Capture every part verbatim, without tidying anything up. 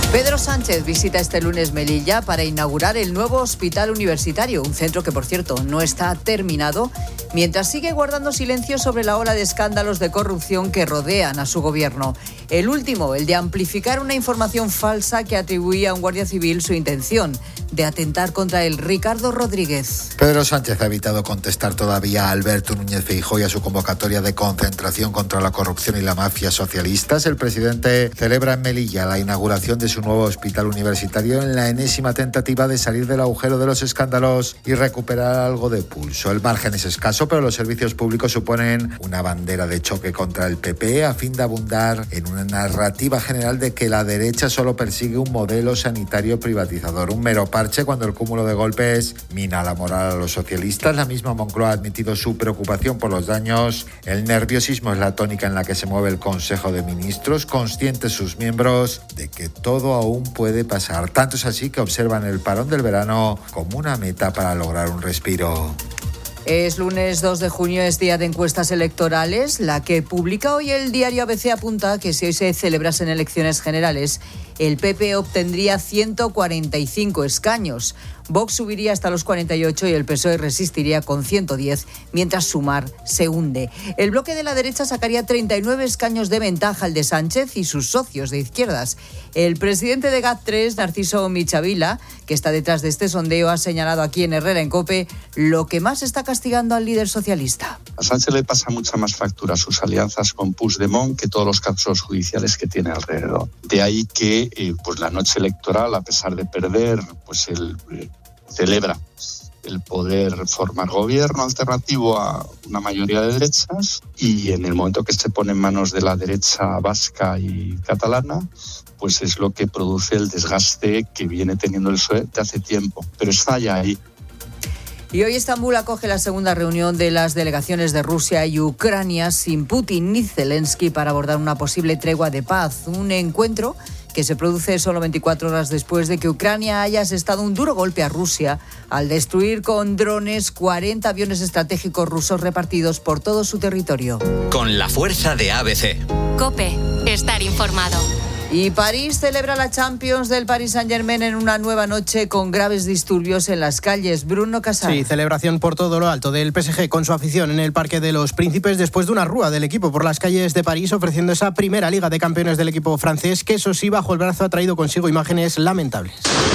Pedro Sánchez visita este lunes Melilla para inaugurar el nuevo hospital universitario, un centro que, por cierto, no está terminado, mientras sigue guardando silencio sobre la ola de escándalos de corrupción que rodean a su gobierno. El último, el de amplificar una información falsa que atribuía a un guardia civil su intención de atentar contra el Ricardo Rodríguez. Pedro Sánchez ha evitado contestar todavía a Alberto Núñez Feijóo y a su convocatoria de concentración contra la corrupción y la mafia socialistas. El presidente celebra en Melilla la inauguración de su nuevo hospital universitario en la enésima tentativa de salir del agujero de los escándalos y recuperar algo de pulso. El margen es escaso, pero los servicios públicos suponen una bandera de choque contra el P P a fin de abundar en una narrativa general de que la derecha solo persigue un modelo sanitario privatizador, un mero parche cuando el cúmulo de golpes mina la moral a los socialistas. La misma Moncloa ha admitido su preocupación por los daños. El nerviosismo es la tónica en la que se mueve el Consejo de Ministros, conscientes sus miembros de que todo aún puede pasar. Tanto es así que observan el parón del verano como una meta para lograr un respiro. Es lunes dos de junio, es día de encuestas electorales. La que publica hoy el diario A B C apunta que si hoy se celebrasen elecciones generales, el P P obtendría ciento cuarenta y cinco escaños. Vox subiría hasta los cuarenta y ocho y el P S O E resistiría con ciento diez, mientras Sumar se hunde. El bloque de la derecha sacaría treinta y nueve escaños de ventaja al de Sánchez y sus socios de izquierdas. El presidente de G A T tres, Narciso Michavila, que está detrás de este sondeo, ha señalado aquí en Herrera en COPE lo que más está castigando al líder socialista. A Sánchez le pasa mucha más factura sus alianzas con Puigdemont que todos los casos judiciales que tiene alrededor. De ahí que eh, pues la noche electoral, a pesar de perder, pues el eh, celebra el poder formar gobierno alternativo a una mayoría de derechas, y en el momento que se pone en manos de la derecha vasca y catalana, pues es lo que produce el desgaste que viene teniendo el P S O E de hace tiempo, pero está ya ahí. Y hoy Estambul acoge la segunda reunión de las delegaciones de Rusia y Ucrania sin Putin ni Zelensky para abordar una posible tregua de paz. Un encuentro que se produce solo veinticuatro horas después de que Ucrania haya asestado un duro golpe a Rusia al destruir con drones cuarenta aviones estratégicos rusos repartidos por todo su territorio. Con la fuerza de A B C. COPE, estar informado. Y París celebra la Champions del Paris Saint-Germain en una nueva noche con graves disturbios en las calles. Bruno Casal. Sí, celebración por todo lo alto del P S G con su afición en el Parque de los Príncipes después de una rúa del equipo por las calles de París ofreciendo esa primera Liga de Campeones del equipo francés que, eso sí, bajo el brazo ha traído consigo imágenes lamentables.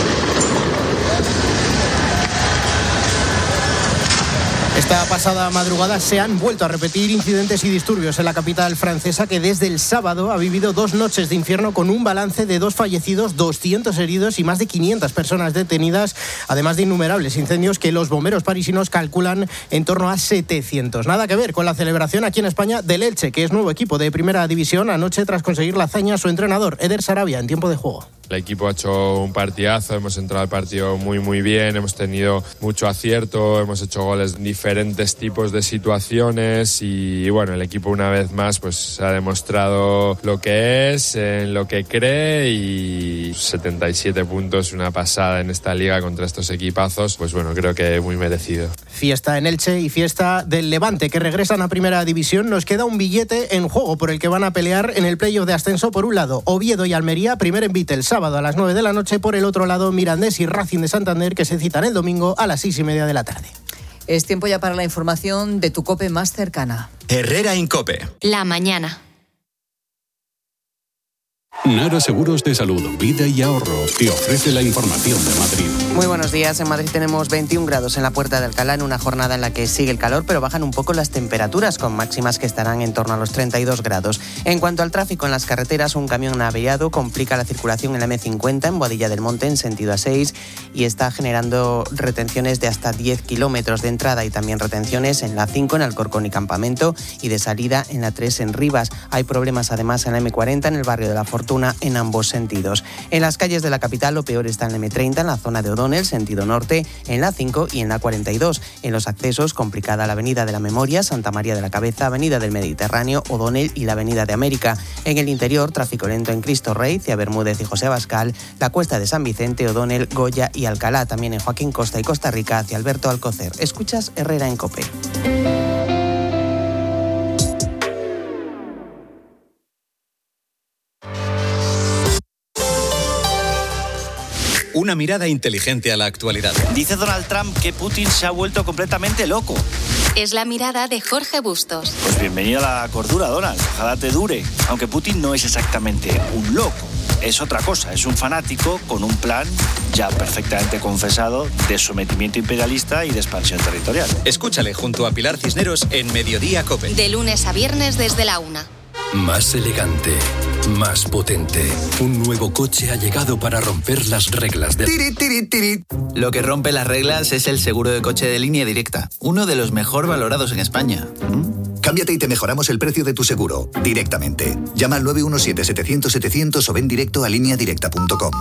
Esta pasada madrugada se han vuelto a repetir incidentes y disturbios en la capital francesa, que desde el sábado ha vivido dos noches de infierno con un balance de dos fallecidos, doscientos heridos y más de quinientas personas detenidas, además de innumerables incendios que los bomberos parisinos calculan en torno a setecientos. Nada que ver con la celebración aquí en España del Elche, que es nuevo equipo de primera división anoche tras conseguir la hazaña su entrenador, Eder Sarabia, en tiempo de juego. El equipo ha hecho un partidazo, hemos entrado al partido muy muy bien, hemos tenido mucho acierto, hemos hecho goles en diferentes tipos de situaciones y bueno, el equipo una vez más pues ha demostrado lo que es, en lo que cree, y setenta y siete puntos, una pasada en esta liga contra estos equipazos, pues bueno, creo que muy merecido. Fiesta en Elche y fiesta del Levante, que regresan a primera división. Nos queda un billete en juego por el que van a pelear en el playoff de ascenso. Por un lado, Oviedo y Almería, primer envite el sábado a las nueve de la noche. Por el otro lado, Mirandés y Racing de Santander, que se citan el domingo a las seis y media de la tarde. Es tiempo ya para la información de tu COPE más cercana. Herrera en COPE. La mañana. Nara Seguros de Salud, Vida y Ahorro te ofrece la información de Madrid. Muy buenos días. En Madrid tenemos veintiún grados en la Puerta de Alcalá, en una jornada en la que sigue el calor, pero bajan un poco las temperaturas, con máximas que estarán en torno a los treinta y dos grados. En cuanto al tráfico en las carreteras, un camión averiado complica la circulación en la eme cincuenta en Boadilla del Monte en sentido A seis y está generando retenciones de hasta diez kilómetros de entrada, y también retenciones en la cinco en Alcorcón y Campamento, y de salida en la tres en Rivas. Hay problemas además en la eme cuarenta en el barrio de La Fortuna en ambos sentidos. En las calles de la capital lo peor está en la eme treinta en la zona de O'Donnell, sentido norte, en la cinco y en la cuarenta y dos. En los accesos, complicada la avenida de la Memoria, Santa María de la Cabeza, avenida del Mediterráneo, O'Donnell y la avenida de América. En el interior, tráfico lento en Cristo Rey, Cia Bermúdez y José Abascal, la Cuesta de San Vicente, O'Donnell, Goya y Alcalá. También en Joaquín Costa y Costa Rica hacia Alberto Alcocer. Escuchas Herrera en COPE. Una mirada inteligente a la actualidad. Dice Donald Trump que Putin se ha vuelto completamente loco. Es la mirada de Jorge Bustos. Pues bienvenido a la cordura, Donald. Ojalá te dure. Aunque Putin no es exactamente un loco. Es otra cosa, es un fanático con un plan ya perfectamente confesado de sometimiento imperialista y de expansión territorial. Escúchale junto a Pilar Cisneros en Mediodía COPE. De lunes a viernes desde la una. Más elegante, más potente. Un nuevo coche ha llegado para romper las reglas de... Tiri, tiri, tiri. Lo que rompe las reglas es el seguro de coche de Línea Directa, uno de los mejor valorados en España. ¿Mm? Cámbiate y te mejoramos el precio de tu seguro, directamente. Llama al nueve uno siete, setecientos, setecientos o ven directo a línea directa punto com.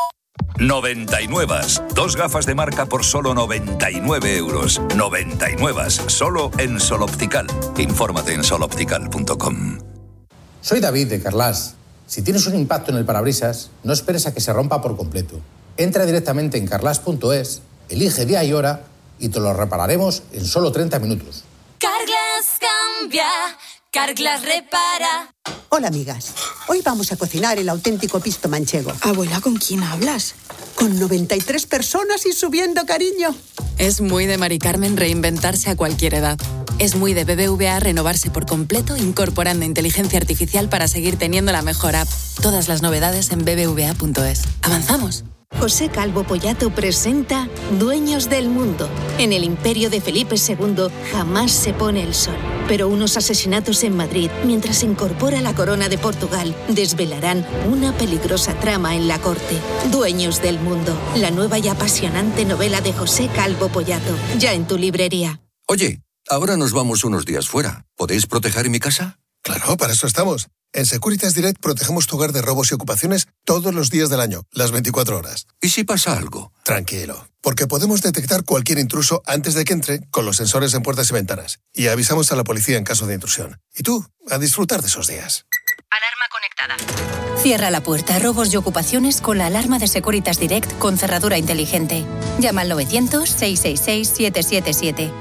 noventa y nueve. Dos gafas de marca por solo noventa y nueve euros. noventa y nueve. Solo en Sol Optical. Infórmate en sol optical punto com. Soy David de Carglass. Si tienes un impacto en el parabrisas, no esperes a que se rompa por completo. Entra directamente en carglass punto es, elige día y hora y te lo repararemos en solo treinta minutos. Carglass cambia, Carglass repara. Hola, amigas. Hoy vamos a cocinar el auténtico pisto manchego. Abuela, ¿con quién hablas? Con noventa y tres personas y subiendo, cariño. Es muy de Mari Carmen reinventarse a cualquier edad. Es muy de B B V A renovarse por completo, incorporando inteligencia artificial para seguir teniendo la mejor app. Todas las novedades en b b v a punto es. ¿Avanzamos? José Calvo Pollato presenta Dueños del Mundo. En el imperio de Felipe segundo jamás se pone el sol. Pero unos asesinatos en Madrid, mientras se incorpora la corona de Portugal, desvelarán una peligrosa trama en la corte. Dueños del Mundo, la nueva y apasionante novela de José Calvo Pollato. Ya en tu librería. Oye, ahora nos vamos unos días fuera. ¿Podéis proteger mi casa? Claro, para eso estamos. En Securitas Direct protegemos tu hogar de robos y ocupaciones todos los días del año, las veinticuatro horas. ¿Y si pasa algo? Tranquilo, porque podemos detectar cualquier intruso antes de que entre con los sensores en puertas y ventanas. Y avisamos a la policía en caso de intrusión. Y tú, a disfrutar de esos días. Alarma conectada. Cierra la puerta a robos y ocupaciones con la alarma de Securitas Direct con cerradura inteligente. Llama al novecientos, seiscientos sesenta y seis, siete siete siete.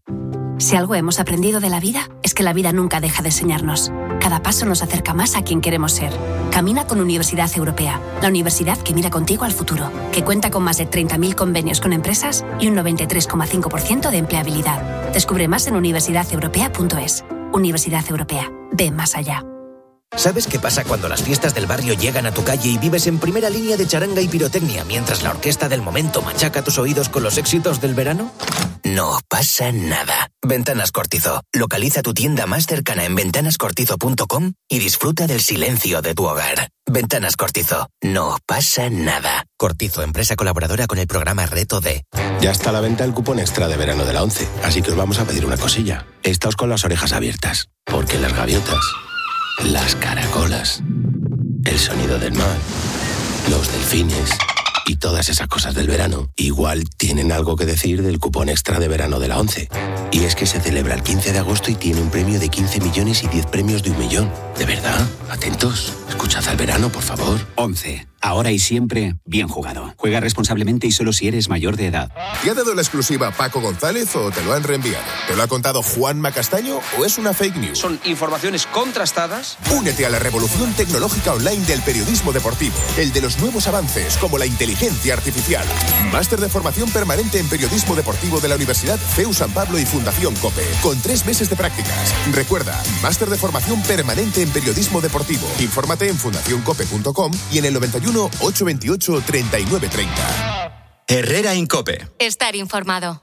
Si algo hemos aprendido de la vida, es que la vida nunca deja de enseñarnos. Cada paso nos acerca más a quien queremos ser. Camina con Universidad Europea, la universidad que mira contigo al futuro, que cuenta con más de treinta mil convenios con empresas y un noventa y tres coma cinco por ciento de empleabilidad. Descubre más en universidad europea punto es. Universidad Europea. Ve más allá. ¿Sabes qué pasa cuando las fiestas del barrio llegan a tu calle y vives en primera línea de charanga y pirotecnia mientras la orquesta del momento machaca tus oídos con los éxitos del verano? No pasa nada. Ventanas Cortizo. Localiza tu tienda más cercana en ventanas cortizo punto com y disfruta del silencio de tu hogar. Ventanas Cortizo. No pasa nada. Cortizo, empresa colaboradora con el programa Reto D. Ya está a la venta el cupón extra de verano de la ONCE, así que os vamos a pedir una cosilla. Estáos con las orejas abiertas, porque las gaviotas, las caracolas, el sonido del mar, los delfines y todas esas cosas del verano igual tienen algo que decir del cupón extra de verano de la ONCE. Y es que se celebra el quince de agosto y tiene un premio de quince millones y diez premios de un millón. ¿De verdad? Atentos. Escuchad al verano, por favor. ONCE. Ahora y siempre, bien jugado. Juega responsablemente y solo si eres mayor de edad. ¿Te ha dado la exclusiva Paco González o te lo han reenviado? ¿Te lo ha contado Juanma Castaño o es una fake news? Son informaciones contrastadas. Únete a la revolución tecnológica online del periodismo deportivo. El de los nuevos avances, como la inteligencia artificial. Máster de formación permanente en periodismo deportivo de la Universidad C E U San Pablo y Fundación COPE. Con tres meses de prácticas. Recuerda, máster de formación permanente en periodismo deportivo. Infórmate en fundación cope punto com y en el noventa y uno, ochocientos veintiocho, treinta y nueve treinta. Herrera Incope. Estar informado.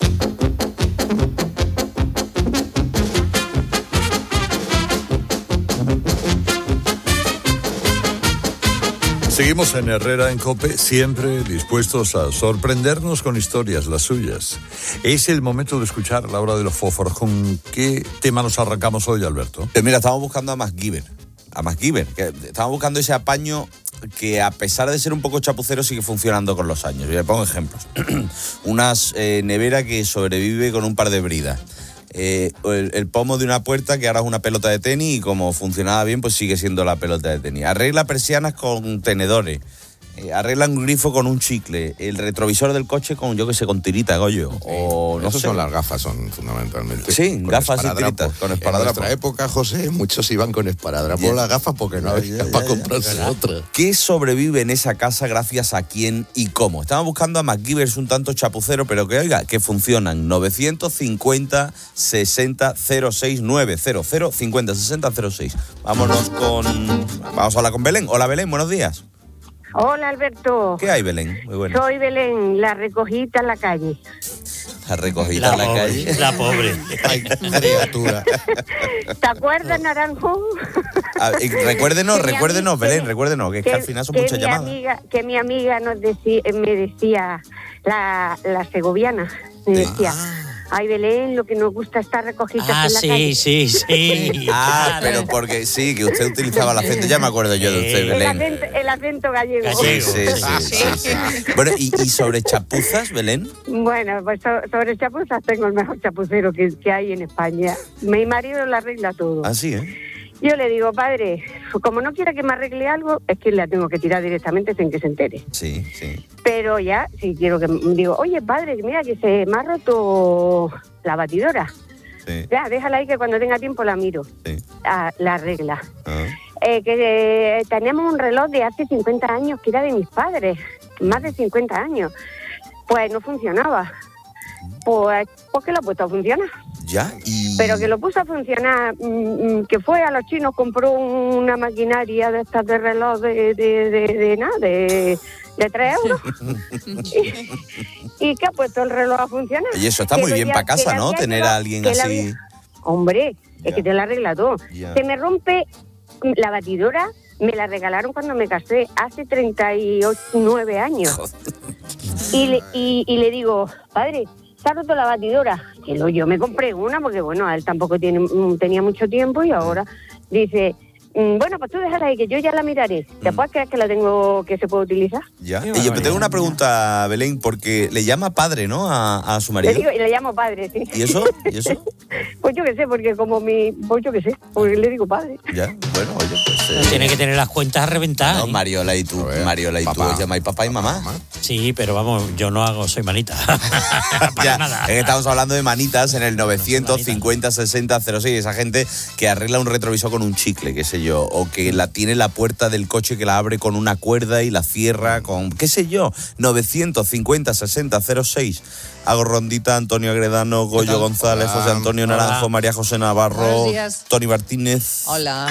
Seguimos en Herrera en COPE, siempre dispuestos a sorprendernos con historias, las suyas. Es el momento de escuchar la hora de los fósforos. ¿Con qué tema nos arrancamos hoy, Alberto? Pues mira, estamos buscando a MacGyver. A MacGyver, que estamos buscando ese apaño que, a pesar de ser un poco chapucero, sigue funcionando con los años. Yo le pongo ejemplos. Una eh, nevera que sobrevive con un par de bridas. Eh, el, el pomo de una puerta que ahora es una pelota de tenis y como funcionaba bien, pues sigue siendo la pelota de tenis. Arregla persianas con tenedores. eh, arreglan un grifo con un chicle, el retrovisor del coche con, yo que sé, con tirita, Goyo. O no Esos sé. son las gafas, son fundamentalmente. Sí, gafas y tiritas, con esparadrapo. En nuestra época, José, muchos iban con esparadrapo Ya. las gafas porque no había para comprarse otra. ¿Qué sobrevive en esa casa gracias a quién y cómo? Estamos buscando a MacGyvers un tanto chapucero, pero que oiga, que funcionan. novecientos cincuenta sesenta cero seis nueve cero cero cincuenta sesenta cero seis. Vámonos con... Vamos a hablar con Belén. Hola, Belén, buenos días. Hola, Alberto. ¿Qué hay, Belén? Muy bueno. Soy Belén, la recogida en la calle. La recogida en la pobre, calle. La pobre. Ay, criatura. ¿Te acuerdas, Naranjo? Ah, y recuérdenos, Que mi recuérdenos, ami- Belén, que- recuérdenos, que, es que al final son que muchas mi llamadas. Amiga, que mi amiga nos decía, me decía, la, la segoviana, me decía, ay, Belén, lo que nos gusta es estar recogidas Ah, en la sí, calle. sí, sí. Ah, pero porque sí, que usted utilizaba el acento. Ya me acuerdo yo de usted, El Belén. acento, el acento gallego. Sí, sí, sí, sí, sí. Bueno, ¿y, y sobre chapuzas, Belén? Bueno, pues so- sobre chapuzas tengo el mejor chapucero que, que hay en España. Mi marido le arregla todo. Ah, sí, ¿eh? Yo le digo, padre, como no quiera que me arregle algo, es que la tengo que tirar directamente sin que se entere. Sí, sí. Pero ya, si quiero que... Digo, oye, padre, mira que se me ha roto la batidora. Sí. Ya, déjala ahí que cuando tenga tiempo la miro. Sí. Ah, la arregla. Ah. Eh, que eh, tenemos un reloj de hace cincuenta años que era de mis padres. Más de cincuenta años. Pues no funcionaba. Pues, ¿por qué lo ha puesto a funcionar? Ya, y... Pero que lo puso a funcionar, mm, mm, que fue a los chinos, compró una maquinaria de estas de reloj de, de, de, de nada, de, de tres euros. y, y que ha puesto el reloj a funcionar. Y eso está Que muy lo bien ya- para casa, que la ¿no? había Tener llevado- a alguien que la así... había- Hombre, es que te la arregla todo. Ya. Se me rompe la batidora, me la regalaron cuando me casé, hace treinta y nueve años. Y le, y, y le digo, padre, se ha roto la batidora. Que lo, yo me compré una porque, bueno, él tampoco tiene, mm, tenía mucho tiempo y ahora dice, mm, bueno, pues tú déjala ahí que yo ya la miraré. ¿Te puedes creer que la tengo, que se puede utilizar? Ya. Y yo tengo una pregunta, Belén, porque le llama padre, ¿no? A, a su Le marido. digo, y le llamo padre, sí. ¿Y eso? ¿Y eso? Pues yo qué sé, porque como mi, pues yo qué sé, porque le digo padre. Ya, bueno, oye, pues... eh, Tiene que tener las cuentas reventadas. No, ¿eh? Mariola y tú, Mariola y tú os llamáis papá y mamá. Sí, pero vamos, yo no hago, soy manita. Ya, es que estamos hablando de manitas en el novecientos cincuenta sesenta cero seis, esa gente que arregla un retrovisor con un chicle, qué sé yo, o que la tiene la puerta del coche que la abre con una cuerda y la cierra con, qué sé yo, novecientos cincuenta sesenta cero seis. Hago rondita, Antonio Agredano, Goyo González, Hola. José Antonio Hola. Naranjo, María José Navarro, Buenos días. Tony Martínez. Hola.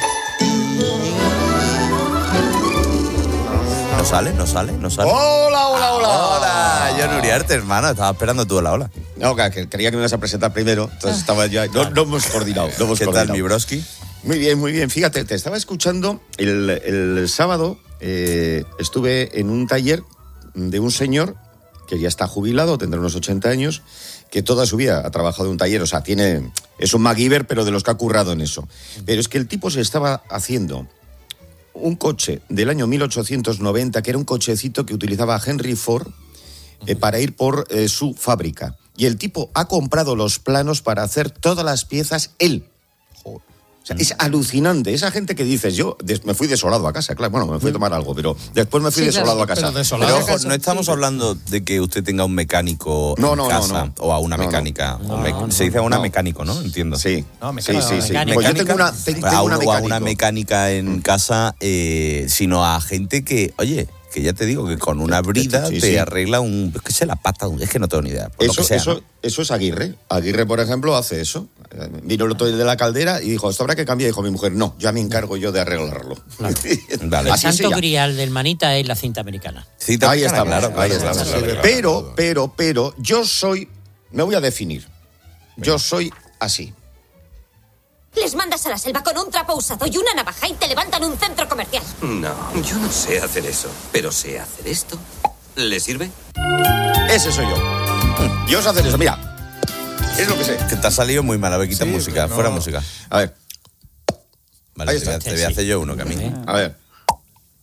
¿No sale? ¿No sale? ¿No sale? Hola, hola, hola. Hola, John Uriarte, hermano. Estaba esperando tú la hola. No, que que quería que me ibas a presentar primero, entonces estaba ya... No, no hemos coordinado, no hemos ¿Qué tal, coordinado. mi broski? Muy bien, muy bien. Fíjate, te estaba escuchando el, el sábado, eh, estuve en un taller de un señor que ya está jubilado, tendrá unos ochenta años, que toda su vida ha trabajado en un taller, o sea, tiene, es un MacGyver, pero de los que ha currado en eso. Pero es que el tipo se estaba haciendo un coche del año mil ochocientos noventa, que era un cochecito que utilizaba Henry Ford eh, para ir por eh, su fábrica. Y el tipo ha comprado los planos para hacer todas las piezas él. O sea, es alucinante. Esa gente que dices, yo des- me fui desolado a casa, claro, bueno, me fui a tomar algo, pero después me fui Sí, desolado claro, a casa. Pero, desolado ojo, no estamos hablando de que usted tenga un mecánico No, en no, no, casa no. o a una No, no. mecánica. No, o me- no, se dice a una no. mecánico, ¿no? Entiendo. Sí. No, Sí, sí, sí. Pues yo tengo una, te- tengo a, una un- o a una mecánico. mecánica en casa, eh, sino a gente que, oye, que ya te digo que con una brida Sí, te sí. arregla un, es que se la pata, un- es que no tengo ni idea. Por lo Eso, que sea, eso, ¿no? eso es Aguirre. Aguirre, por ejemplo, hace eso. Eh, Vino el otro día de la caldera y dijo, esto habrá que cambiar. Dijo mi mujer, no, ya me encargo yo de arreglarlo. Vale. El Así se santo llama. grial del manita es la cinta americana. Ahí estamos, claro, ahí claro, estamos. claro, claro. Pero, pero, pero, yo soy, me voy a definir. Yo soy así. Les mandas a la selva con un trapo usado y una navaja y te levantan un centro comercial. No, yo no sé hacer eso, pero sé hacer esto. ¿Le sirve? Ese soy yo. Yo sé hacer eso, mira. Es lo que sé. Que te ha salido muy mal, a ver, quita Sí, música, pero no. fuera música. A ver. Vale, Ahí te voy a- está. te voy a hacer yo uno, que a mí. A ver.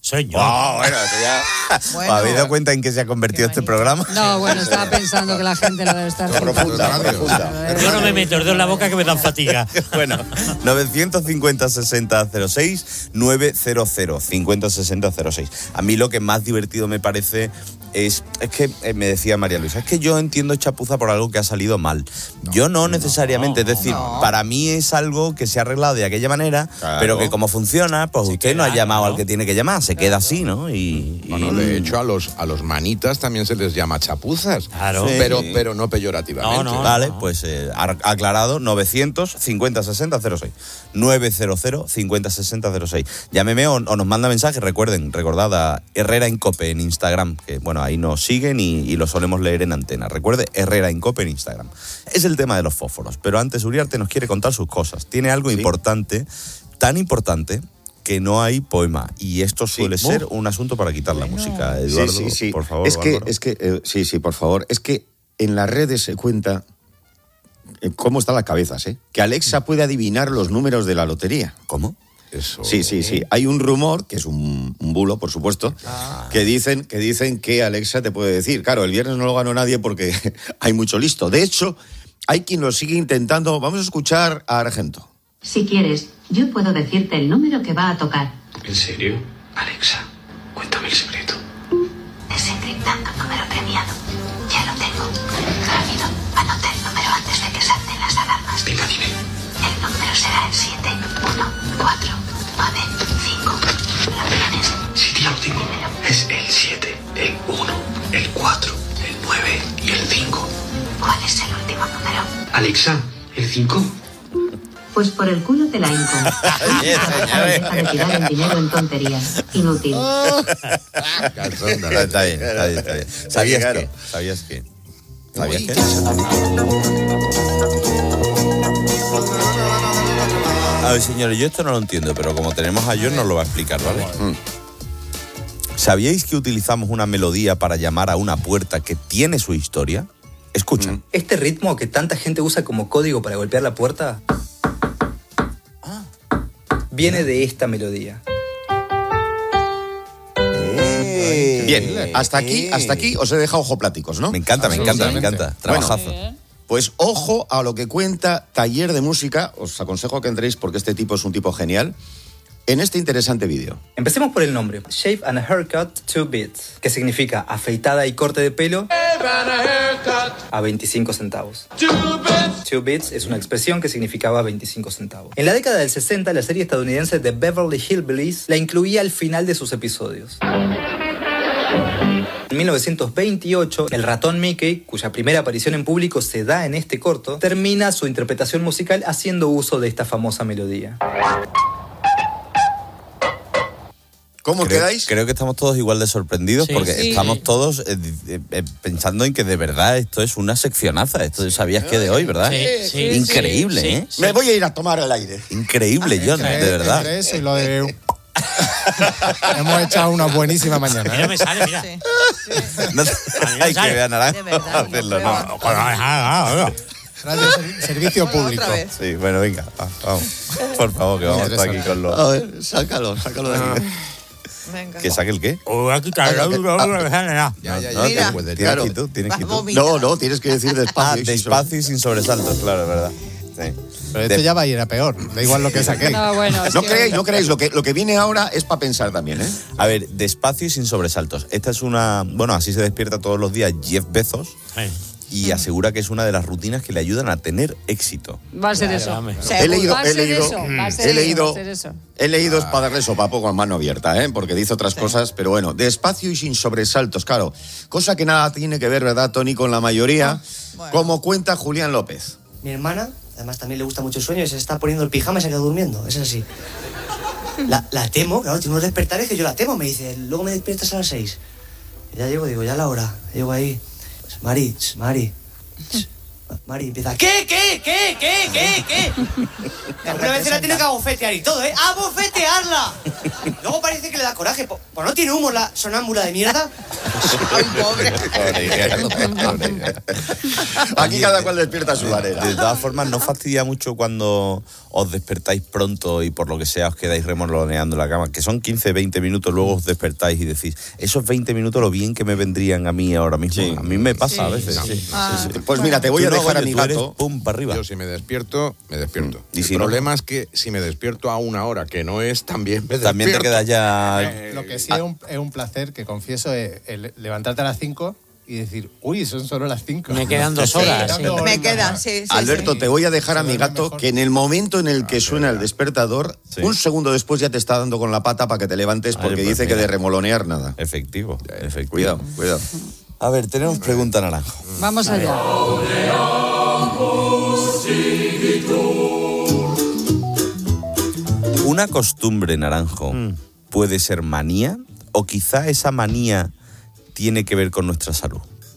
Soy yo. Oh, bueno, ya... Bueno. ¿Habéis dado cuenta en qué se ha convertido este programa? No, bueno, estaba pensando que la gente lo debe estar Profunda, profunda. Yo no me meto el dedo en la boca que me dan fatiga. Bueno, novecientos cincuenta sesenta cero seis, novecientos cincuenta sesenta cero seis. A mí lo que más divertido me parece es, es que, eh, me decía María Luisa, es que yo entiendo chapuza por algo que ha salido mal. No, yo no necesariamente, no, es decir, no. para mí es algo que se ha arreglado de aquella manera, claro. pero que como funciona, pues sí, usted no ha llamado ¿no? al que tiene que llamar, se claro. queda así, ¿no? Y, y... Bueno, de hecho a los, a los manitas también se les llama chapuzas, claro. sí. pero, pero no peyorativamente. No, no, vale, no. pues eh, aclarado, novecientos cincuenta sesenta cero seis, novecientos cincuenta sesenta cero seis. Llámeme o, o nos manda mensaje, recuerden, recordad a Herrera en Cope en Instagram, que bueno, ahí nos siguen y, y lo solemos leer en antena. Recuerde, Herrera en Cope en Instagram. Es el tema de los fósforos, pero antes Uriarte nos quiere contar sus cosas. Tiene algo ¿Sí? importante, tan importante, que no hay poema. Y esto suele sí. ser un asunto para quitar bueno. la música. Eduardo, sí, sí, sí. por favor. Es que, es que eh, sí, sí, por favor. Es que en las redes se cuenta eh, cómo están las cabezas, ¿eh? Que Alexa puede adivinar los números de la lotería. ¿Cómo? Eso. Sí, sí, sí. Hay un rumor, que es un, un bulo, por supuesto, ah. que dicen que dicen que Alexa te puede decir. Claro, el viernes no lo ganó nadie porque hay mucho listo. De hecho, hay quien lo sigue intentando. Vamos a escuchar a Argento. Si quieres, yo puedo decirte el número que va a tocar. ¿En serio? Alexa, cuéntame el secreto. Desencriptando el número premiado. Ya lo tengo. Rápido, anota el número antes de que salten las alarmas. Venga, dime. El número será el siete, uno, cuatro, nueve, cinco. ¿Lo tienes? Sí, ya lo tengo. Es el siete, el uno, el cuatro, el nueve y el cinco. ¿Cuál es el último número? Alexa, ¿el cinco? Pues por el culo te la hinco. Deja de tirar el dinero en tonterías. Inútil. Está bien, está bien, está bien. ¿Sabías qué? ¿Sabías qué? ¿Sabías qué? A ver, señores, yo esto no lo entiendo, pero como tenemos a John nos lo va a explicar, ¿vale? Mm. ¿Sabíais que utilizamos una melodía para llamar a una puerta que tiene su historia? Escuchen. Mm. Este ritmo que tanta gente usa como código para golpear la puerta ah. viene de esta melodía. Eh, Bien, hasta aquí, hasta aquí os he dejado ojopláticos, ¿no? Me encanta, me encanta, me encanta. Trabajazo. Bueno, pues ojo a lo que cuenta Taller de Música. Os aconsejo que entréis porque este tipo es un tipo genial. En este interesante vídeo. Empecemos por el nombre. Shave and a haircut, two bits. Que significa afeitada y corte de pelo a veinticinco centavos. Two bits es una expresión que significaba veinticinco centavos. En la década del sesenta, la serie estadounidense The Beverly Hillbillies la incluía al final de sus episodios. En mil novecientos veintiocho, el ratón Mickey, cuya primera aparición en público se da en este corto, termina su interpretación musical haciendo uso de esta famosa melodía. ¿Cómo creo, quedáis? Creo que estamos todos igual de sorprendidos sí, porque sí. estamos todos eh, eh, pensando en que de verdad esto es una seccionaza. Esto sabías que de hoy, ¿verdad? Sí, sí, Increíble, sí, ¿eh? Sí. Me voy a ir a tomar el aire. Increíble, John, de verdad. Entre eso y lo de... Hemos echado una buenísima mañana. ¿eh? No me sale, mira. Sí. No, hay que ver a Naranjo hacerlo, ¿no? no, no, no. Radio Servicio Público. Sí, bueno, venga, vamos. Por favor, que vamos a estar aquí con los... A ver, sácalo, sácalo de aquí. Venga. ¿Que saque el qué? O voy a quitar la Ya, ya, ya. Tienes tú, tienes que tú. No, no, tienes que decir despacio. Ah, despacio y sin sobresaltos, claro, es verdad. Sí. Pero esto de... ya va a ir a peor, da igual lo que saquéis. No, bueno, no creéis, no creéis, lo que, lo que viene ahora es para pensar también, ¿eh? A ver, despacio y sin sobresaltos. Esta es una... Bueno, así se despierta todos los días Jeff Bezos. Sí. Y asegura que es una de las rutinas que le ayudan a tener éxito. Va a ser claro, eso. He leído, he leído, he leído, he leído es para darle sopapo con mano abierta, ¿eh? Porque dice otras sí. cosas, pero bueno, despacio y sin sobresaltos, claro. Cosa que nada tiene que ver, ¿verdad, Tony, con la mayoría? Bueno. Como cuenta Julián López. Mi hermana, además también le gusta mucho el sueño, y se está poniendo el pijama y se queda durmiendo, es así. La, la temo, claro, tiene unos despertares que yo la temo, me dice, luego me despiertas a las seis. Y ya llego, digo, ya la hora, llego ahí. Mari, Mari, Mari empieza, ¿qué, qué, qué, qué, qué, qué? Alguna vez se la tiene que abofetear y todo, ¿eh? ¡Abofetearla! Luego parece que le da coraje. Pues pues no tiene humo la sonámbula de mierda. Ay, pobre. Aquí cada cual despierta a su manera. De todas formas, ¿no fastidia mucho cuando os despertáis pronto y por lo que sea os quedáis remoloneando en la cama? Que son quince, veinte minutos, luego os despertáis y decís, esos veinte minutos lo bien que me vendrían a mí ahora mismo. Sí. A mí me pasa sí. a veces. Sí. Sí. Ah. Sí, sí. Pues mira, te voy a dejar a mi gato. Pum, para arriba. Yo si me despierto, me despierto. ¿Y El si problema no? es que si me despierto a una hora que no es, también me despierto. También te quedas ya... Eh, lo que sí ah. es, un, es un placer, que confieso, es el levantarte a las cinco y decir, uy, son solo las cinco. Me quedan dos horas. Sí, sí. Me quedan, sí, sí. Alberto, sí. te voy a dejar a mi gato que en el momento en el que suena el despertador, sí. un segundo después ya te está dando con la pata para que te levantes porque Ay, pues dice mira. que de remolonear nada. Efectivo, efectivo. Cuidado, cuidado. A ver, tenemos pregunta Naranjo. Vamos allá. ¿Una costumbre, Naranjo, mm. puede ser manía? ¿O quizá esa manía tiene que ver con nuestra salud?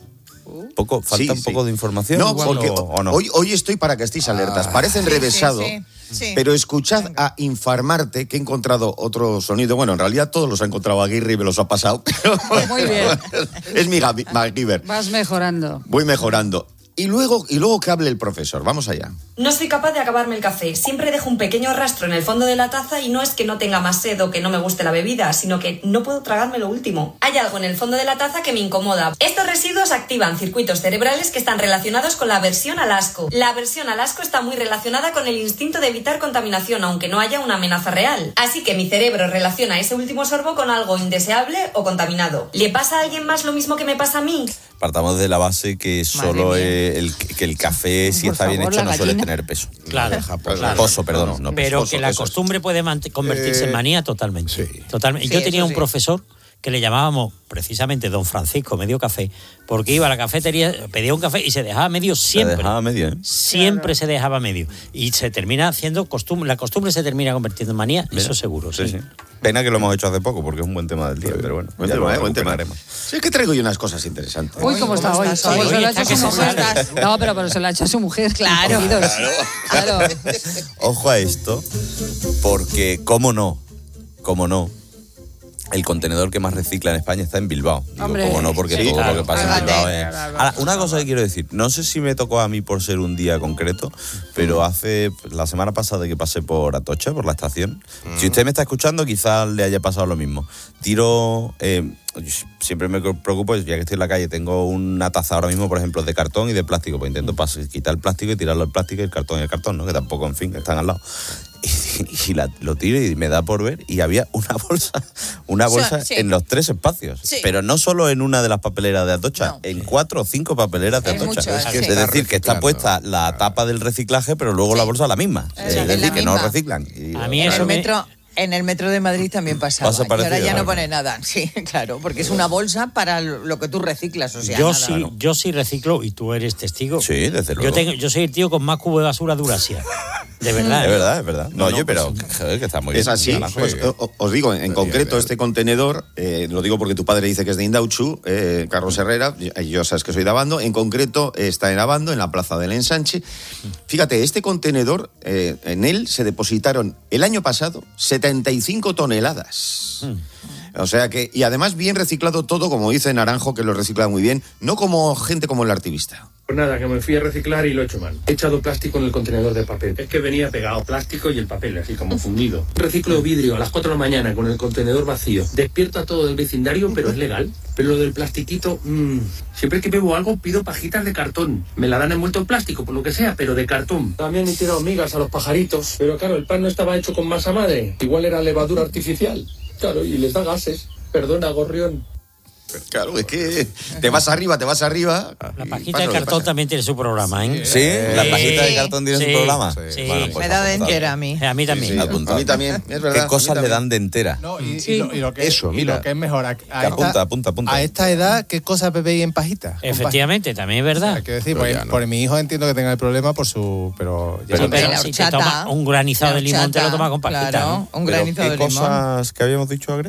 Poco, ¿Falta sí, un poco sí. de información? No, porque o, o no? Hoy, hoy estoy para que estéis alertas. Parece enrevesado, sí, sí, sí. pero escuchad Venga. a Infarmarte, que he encontrado otro sonido. Bueno, en realidad todos los ha encontrado Aguirre y me los ha pasado. Muy bien. Es mi MacGyver. Vas mejorando. Voy mejorando. Y luego, y luego que hable el profesor. Vamos allá. No soy capaz de acabarme el café. Siempre dejo un pequeño rastro en el fondo de la taza y no es que no tenga más sed o que no me guste la bebida, sino que no puedo tragarme lo último. Hay algo en el fondo de la taza que me incomoda. Estos residuos activan circuitos cerebrales que están relacionados con la aversión al asco. La aversión al asco está muy relacionada con el instinto de evitar contaminación, aunque no haya una amenaza real. Así que mi cerebro relaciona ese último sorbo con algo indeseable o contaminado. ¿Le pasa a alguien más lo mismo que me pasa a mí? Partamos de la base que solo el, que el café, si está bien hecho, no suele tener peso. Claro, claro. Pozo, perdón. No, pero pozo, que la eso costumbre es. puede convertirse eh, en manía totalmente. Sí. totalmente. Sí, Yo tenía un sí. profesor que le llamábamos precisamente Don Francisco Medio Café, porque iba a la cafetería, pedía un café y se dejaba medio siempre. Se dejaba medio, ¿eh? Siempre claro. se dejaba medio. Y se termina haciendo costumbre, la costumbre se termina convirtiendo en manía, Mira, eso seguro. Sí, sí. sí. Pena que lo hemos hecho hace poco, porque es un buen tema del día, pero bueno. Buen tema, eh, buen tema. Sí, es que traigo yo unas cosas interesantes. Uy, ¿cómo está hoy? Se lo ha hecho su mujer. No, pero, pero se lo ha hecho su mujer. Claro. Claro. Ojo a esto, porque, ¿cómo no? ¿Cómo no? El contenedor que más recicla en España está en Bilbao. Digo, como no, porque sí, todo claro, lo que pasa claro, en Bilbao es... Ahora, una cosa que quiero decir, no sé si me tocó a mí por ser un día concreto, pero hace la semana pasada que pasé por Atocha, por la estación, mm. si usted me está escuchando, quizás le haya pasado lo mismo. Tiro... Eh, siempre me preocupo, ya que estoy en la calle, tengo una taza ahora mismo, por ejemplo, de cartón y de plástico, pues intento pasar, quitar el plástico y tirarlo al plástico y el cartón y el cartón, ¿no? Que tampoco, en fin, que están al lado. Y, y la, lo tiro y me da por ver y había una bolsa una bolsa sí. en los tres espacios, sí. pero no solo en una de las papeleras de Atocha, no. en cuatro o cinco papeleras de Atocha. Mucho, es, que sí. es decir, que está puesta la tapa del reciclaje, pero luego sí. la bolsa la misma. Sí. Es decir, que misma. no reciclan. Y, a mí eso el me... metro... En el metro de Madrid también pasaba. Pasa parecido, y ahora ya no pone nada. Sí, claro, porque es una bolsa para lo que tú reciclas. O sea, yo nada, sí, ¿no? yo sí reciclo y tú eres testigo. Sí, desde luego. Yo, tengo, yo soy el tío con más cubo de basura de Eurasia. De verdad. Es verdad, es verdad. No, no oye, pero pues, joder, que está muy bien. Es así. Pues, os digo, en, en concreto, este contenedor, eh, lo digo porque tu padre dice que es de Indauchu, eh, Carlos Herrera, yo sabes que soy de Abando, en concreto está en Abando, en la Plaza del Ensanche. Fíjate, este contenedor, eh, en él se depositaron el año pasado setenta y cinco toneladas. Mm. O sea que, y además bien reciclado todo, como dice Naranjo, que lo recicla muy bien, no como gente como el activista. Pues nada, que me fui a reciclar y lo he hecho mal. He echado plástico en el contenedor de papel. Es que venía pegado plástico y el papel, así como fundido. Reciclo vidrio a las cuatro de la mañana con el contenedor vacío. Despierto a todo el vecindario, pero es legal. Pero lo del plastiquito, mmm, siempre que bebo algo pido pajitas de cartón. Me la dan envuelto en plástico, por lo que sea, pero de cartón. También he tirado migas a los pajaritos. Pero claro, el pan no estaba hecho con masa madre. Igual era levadura artificial. Claro, y les da gases. Perdona, gorrión. Claro, es que te vas arriba, te vas arriba. La pajita de cartón también tiene su programa, ¿eh? Sí, la pajita de cartón tiene sí, su programa. Sí, sí. Bueno, pues me da de entera a mí. A mí también. Sí, sí, a mí también, es verdad. ¿Qué cosas le dan de entera? No, y, sí. y, lo, y, lo que, Eso, y lo que es mejor, a, a, esta, apunta, apunta, apunta. a esta edad, ¿qué cosas bebéis en pajita? Efectivamente, también es verdad. O sea, quiero decir, por, no. por mi hijo entiendo que tenga el problema por su... Pero, pero, sí, pero si te toma un granizado de limón, te lo tomas con pajita. Claro, un granizado de limón. ¿Qué cosas que habíamos dicho, Agre?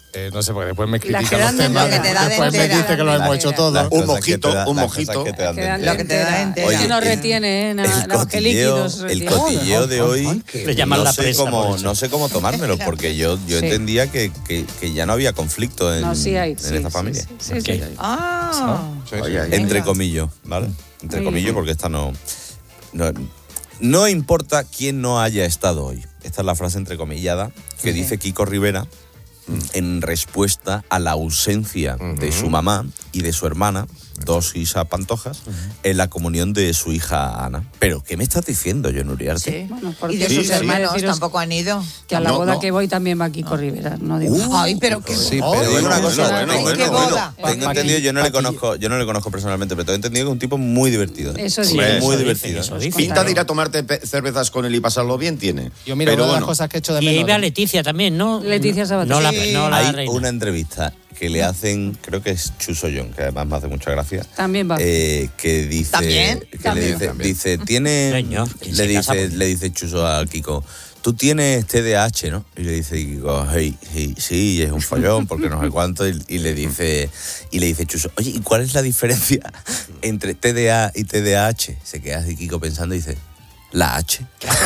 Eh, no sé, porque después me Las critica que los dan de temas. entera. Te da de Después me entera. dice que lo hemos hecho todo. Un mojito, un mojito. Que te dan de Quedan entera. Lo que te da entera. Es que no retiene, ¿eh? Nada, El los que cotilleo, líquidos el retienen. cotilleo de hoy Le llaman no, la sé presa, cómo, por eso. no sé cómo tomármelo, porque yo, yo Sí. entendía que, que, que ya no había conflicto en, No, sí hay. en sí, esta sí, familia. sí, sí, sí, ¿Qué? sí hay. Ah. Oye, oye. Entre comillas, ¿vale? Entre Muy comillas, bien. porque esta no, no... No importa quién no haya estado hoy. Esta es la frase entrecomillada que dice Kiko Rivera en respuesta a la ausencia de su mamá y de su hermana, dos Isa Pantojas, en la comunión de su hija Ana. ¿Pero qué me estás diciendo, John Uriarte? Sí. Bueno, porque Y de Sí, sus sí. hermanos deciros tampoco han ido. que a la No, boda no. que voy también va Kiko Rivera, no digo. Uh, Ay, pero qué Sí, boda. pero Te digo una bueno, cosa, bueno, ¿qué bueno, boda? tengo Pa- entendido, yo no le Paqui- conozco, yo no le conozco personalmente, pero tengo entendido que es un tipo muy divertido. Eso Sí, sí. muy Eso divertido. Eso dice. Pinta de ir a tomarte pe- cervezas con él y pasarlo bien tiene. Yo mira, pero una de bueno. las cosas que he hecho de Y menos. iba a Leticia también, ¿no? Leticia Sabater. No la, Sí. no la Hay reina. una entrevista que le hacen, creo que es Chuso John, que además me hace mucha gracia. También va. eh, que dice, ¿También? que También. le dice, También. dice, tiene, Señor, ¿quién le se casa dice, por- le dice Chuso a Kiko, tú tienes T D A H, ¿no? Y le dice Kiko, hey, hey, sí, es un follón, porque no sé cuánto, y, y le dice, y le dice Chuso, oye, ¿y cuál es la diferencia entre T D A y T D A H? Se queda así Kiko pensando y dice, la H.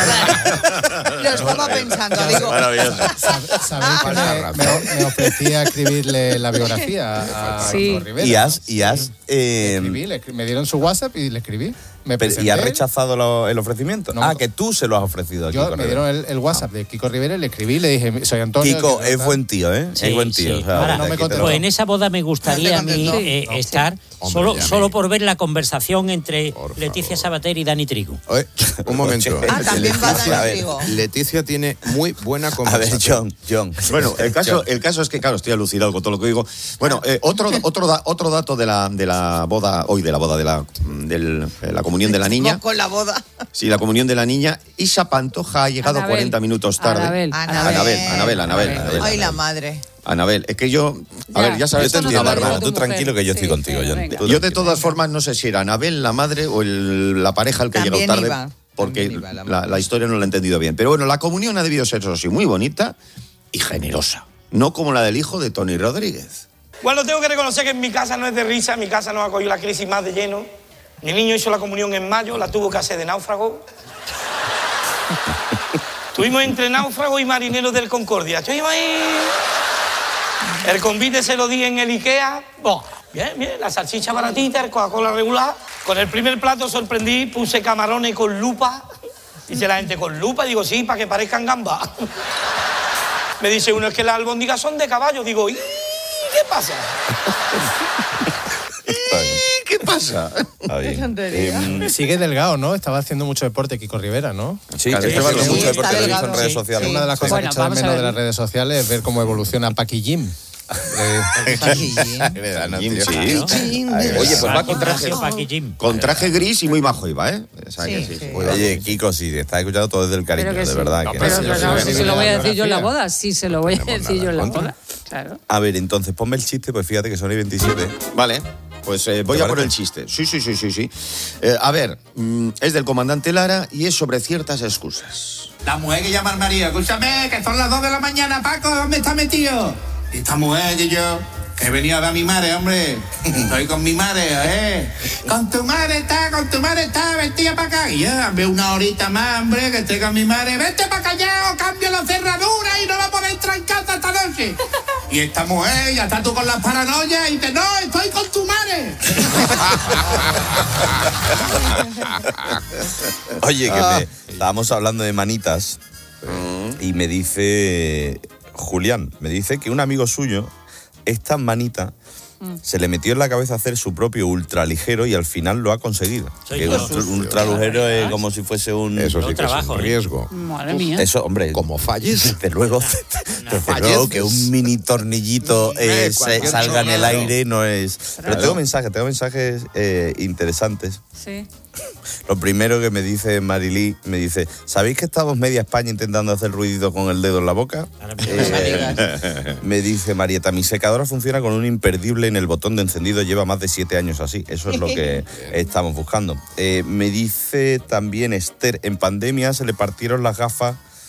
Lo estaba pensando, digo. Maravilloso. Sab- Sabéis que me, me- me ofrecí a escribirle la biografía a Sí. Kiko Rivera. Y has, y has, ¿no? eh, Escribí, le escri- me dieron su WhatsApp y le escribí. Me pero- ¿y presenté. has rechazado lo- el ofrecimiento? No, ah, no. que tú se lo has ofrecido a Kiko Yo me Rivera. dieron el, el WhatsApp de Kiko Rivera y le escribí, le dije, soy Antonio. Kiko que- es buen tío, ¿eh? Sí, es buen tío. sí. o sea, Ahora, no me aquí te contestó. Pues en esa boda me gustaría a mí contestó. eh, No, estar Hombre, solo, ya solo me- por ver la conversación entre Por Leticia favor. Sabater y Dani Trigo. Oye, un momento. Ah, también va Leticia, Dani Trigo. Leticia tiene muy buena A ver, conversación. John, John. Bueno, el caso, el caso es que, claro, estoy alucinado con todo lo que digo. Bueno, eh, otro, otro, da- otro dato de la, de la boda, hoy de la boda, de la, del- eh, la comunión de la niña. Con la boda. Sí, la comunión de la niña. Isa Pantoja ha llegado Anabel. cuarenta minutos tarde. Anabel. Anabel, Anabel, Anabel. Anabel. Ay, la madre. Anabel, es que yo, a Ya, ver, ya sabes, Yo te Esto no entiendo, te lo digo hermano. tu Tú mujer. tranquilo que yo estoy Sí, contigo, venga, John. venga. Tú yo de tranquilo. todas formas no sé si era Anabel, la madre o el- la pareja el que ha También llegado tarde, iba, porque también iba la la, la historia no la he entendido bien. Pero bueno, la comunión ha debido ser, eso sí, muy bonita y generosa, no como la del hijo de Tony Rodríguez. Bueno, tengo que reconocer que en mi casa no es de risa, en mi casa nos ha cogido la crisis más de lleno. Mi niño hizo la comunión en mayo, la tuvo que hacer de náufrago. Estuvimos entre náufragos y marineros del Concordia. Estuvimos ahí. El convite se lo di en el Ikea. Bon, bien, bien, la salchicha baratita, el Coca-Cola regular. Con el primer plato sorprendí, puse camarones con lupa. Dice la gente, ¿con lupa? Digo, sí, para que parezcan gambas. Me dice uno, es que las albóndigas son de caballo. Digo, ¿y qué pasa? ¿Qué pasa? Está bien. Eh, sigue delgado, ¿no? Estaba haciendo mucho deporte Kiko Rivera, ¿no? Sí, Claro, estaba sí, haciendo sí, mucho está deporte, lo he visto en delgado, redes sí, sociales. Una de las cosas Bueno, que echo de vamos a menos de ver. las redes sociales es ver cómo evoluciona Paqui Jim. Eh, Jim, sí. Ay, Oye, pues va con traje, Gimnasio Paqui Jim. con traje gris y muy majo iba, ¿eh? O sea que Sí, sí. Oye, Kiko, si te estás escuchando todo desde el cariño, Pero que de sí. verdad. No, que Pero sí, que sí, no, sí, si sí, se lo voy a sí, decir yo en la sí. boda, sí se lo voy a tenemos decir nada yo en la en contra. boda. Claro. A ver, entonces ponme el chiste, pues fíjate que son y veintisiete. Vale, pues eh, voy ¿Te a por parece? el chiste. Sí, sí, sí, sí, sí. Eh, a ver, mm, es del comandante Lara y es sobre ciertas excusas. La mujer que llama al marido, escúchame, que son las dos de la mañana, Paco, ¿dónde está metido? Y esta mujer y yo, que he venido a ver a mi madre, hombre. Estoy con mi madre, ¿eh? Con tu madre está, con tu madre está, vestida para acá. Y ya, ve una horita más, hombre, que estoy con mi madre. Vete para acá ya, o cambio la cerradura y no va a poder entrar en casa esta noche. Y esta mujer, ya está tú con las paranoias y dice, no, estoy con tu madre. Oye, que Ah. me- estábamos hablando de manitas y me dice Julián, me dice que un amigo suyo es tan manita, se le metió en la cabeza hacer su propio ultraligero y al final lo ha conseguido. Soy Que yo. un ultraligero es como si fuese un... Eso Yo sí que es trabajo, un ¿eh? riesgo. Madre mía. Eso, hombre, Como falles. desde luego, desde luego que un mini tornillito eh, Eh, se- cualquier salga en el chorrado. aire no es... Pero tengo mensajes, tengo mensajes eh, interesantes. Sí. Lo primero que me dice Marilí, me dice, ¿sabéis que estamos media España intentando hacer ruidito con el dedo en la boca? Eh, me dice Marieta, mi secadora funciona con un imperdible en el botón de encendido, lleva más de siete años así. Eso es lo que estamos buscando. Eh, me dice también Esther, en pandemia se le partieron las gafas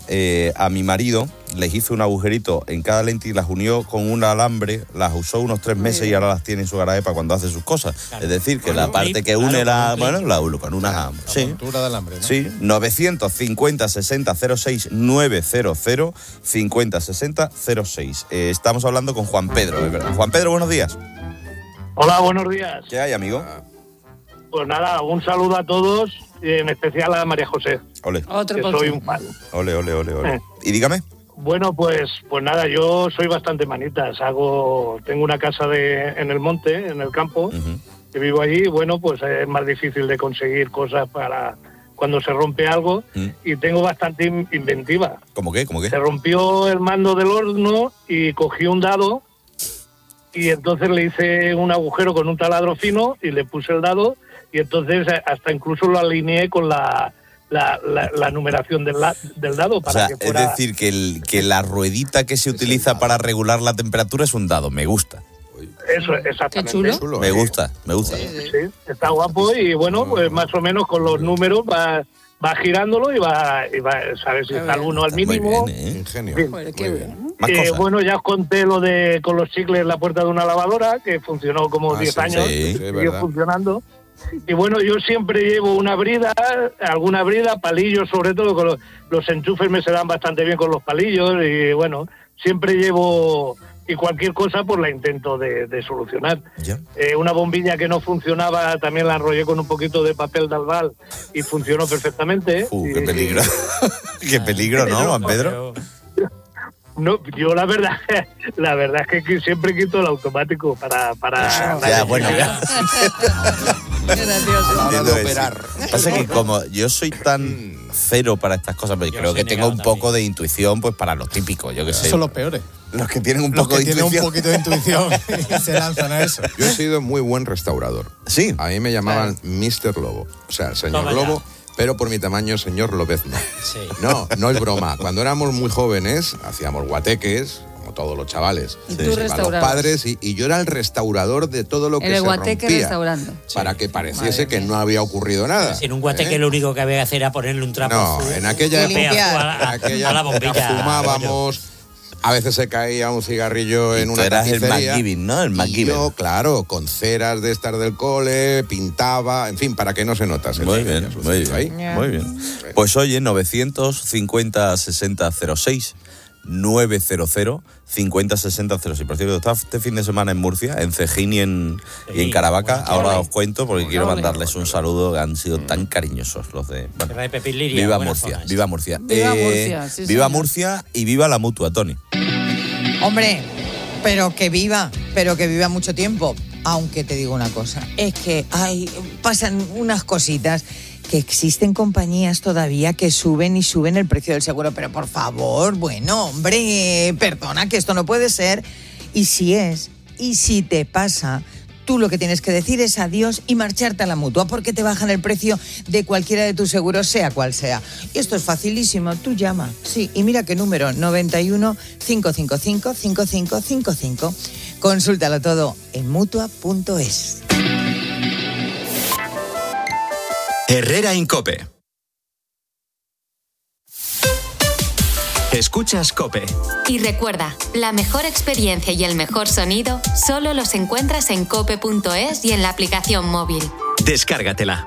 eh, a mi marido les hizo un agujerito en cada lente y las unió con un alambre, las usó unos tres meses y ahora las tiene en su garaje para cuando hace sus cosas. Claro. Es decir, que la parte que une la... Bueno, la uno con una... La sí. montura de alambre, ¿no? Sí, novecientos cincuenta sesenta cero seis novecientos cincuenta sesenta cero seis. Eh, estamos hablando con Juan Pedro, ¿es verdad? Juan Pedro, buenos días. Hola, buenos días. ¿Qué hay, amigo? Pues nada, un saludo a todos, y en especial a María José. Ole. Otro que soy un fan. Ole, ole, ole, ole. Eh. Y dígame. Bueno, pues pues nada, yo soy bastante manitas. Hago, tengo una casa de en el monte, en el campo, uh-huh. que vivo allí. Bueno, pues es más difícil de conseguir cosas para cuando se rompe algo uh-huh. y tengo bastante in- inventiva. ¿Cómo qué? ¿Cómo qué? Se rompió el mando del horno y cogí un dado y entonces le hice un agujero con un taladro fino y le puse el dado y entonces hasta incluso lo alineé con la... La, la, la numeración del, la, del dado para o sea, que fuera... es decir, que, el, que la ruedita que se utiliza para regular la temperatura es un dado. Me gusta. Eso, exactamente. Qué chulo. Me gusta, me gusta. Sí, sí, está guapo y bueno, pues más o menos con los números va, va girándolo y va, y va, sabes si está el uno al mínimo. Muy bien, ¿eh? Ingenio. Sí. Muy bien. Eh, bueno, ya os conté lo de con los chicles en la puerta de una lavadora, que funcionó como Ah, diez sí, años, sí, y sí, siguió verdad. funcionando. Y bueno, yo siempre llevo una brida, alguna brida, palillos, sobre todo, con los, los enchufes me se dan bastante bien con los palillos y bueno, siempre llevo, y cualquier cosa pues la intento de, de solucionar. Eh, una bombilla que no funcionaba también la enrollé con un poquito de papel de albal y funcionó perfectamente. Uh, y, qué peligro. Qué peligro, ¿no, Juan Pedro? No, yo la verdad, la verdad es que siempre quito el automático para... para ya, bueno, ya. Gracioso. De operar. Pasa que como yo soy tan cero para estas cosas, pues creo que tengo un poco de intuición pues para lo típico, yo que sé. Son los peores. Los que tienen un Los poco que de tienen intuición. un poquito de intuición y se lanzan a eso. Yo he sido muy buen restaurador. Sí. A mí me llamaban mister Lobo. O sea, el señor Toma ya. Lobo, pero por mi tamaño, señor Lobezno. Sí. No, no es broma. Cuando éramos muy jóvenes, hacíamos guateques, como todos los chavales. Y Se tú iban los restaurabas. padres y, y yo era el restaurador de todo lo que En el se guateque rompía. restaurando. Para que pareciese que no había ocurrido nada. En un guateque ¿Eh? lo único que había que hacer era ponerle un trapo. No, azul, en aquella un trapo época, a la, en aquella a la época bombilla. fumábamos. A veces se caía un cigarrillo en Y tú una eras el tapicería. MacGyver, ¿no? El Y MacGyver. yo, claro, con ceras de estar del cole, pintaba, en fin, para que no se notase. Muy bien, muy bien, Ahí. muy bien. Pues oye, novecientos cincuenta sesenta cero seis novecientos cincuenta sesenta cero seis. Por cierto, estaba este fin de semana en Murcia, en Cejín y en, y en Caravaca. Ahora os cuento porque quiero mandarles un saludo, que han sido tan cariñosos los de... Bueno, De Pepín Liria, viva buena Murcia, zona. viva Murcia. Viva Murcia, sí, Viva señor. Murcia y viva la Mutua, Tony. Hombre, pero que viva, pero que viva mucho tiempo. Aunque te digo una cosa, es que hay, pasan unas cositas que existen compañías todavía que suben y suben el precio del seguro. Pero por favor, bueno, hombre, perdona, que esto no puede ser. Y si es, y si te pasa, tú lo que tienes que decir es adiós y marcharte a la Mutua, porque te bajan el precio de cualquiera de tus seguros, sea cual sea. Y esto es facilísimo, tú llama, sí, y mira qué número, noventa y uno, cinco cinco cinco, cinco cinco cinco cinco. Consúltalo todo en mutua punto es. Herrera Incope. Escuchas Cope. Y recuerda, la mejor experiencia y el mejor sonido solo los encuentras en cope punto es y en la aplicación móvil. Descárgatela.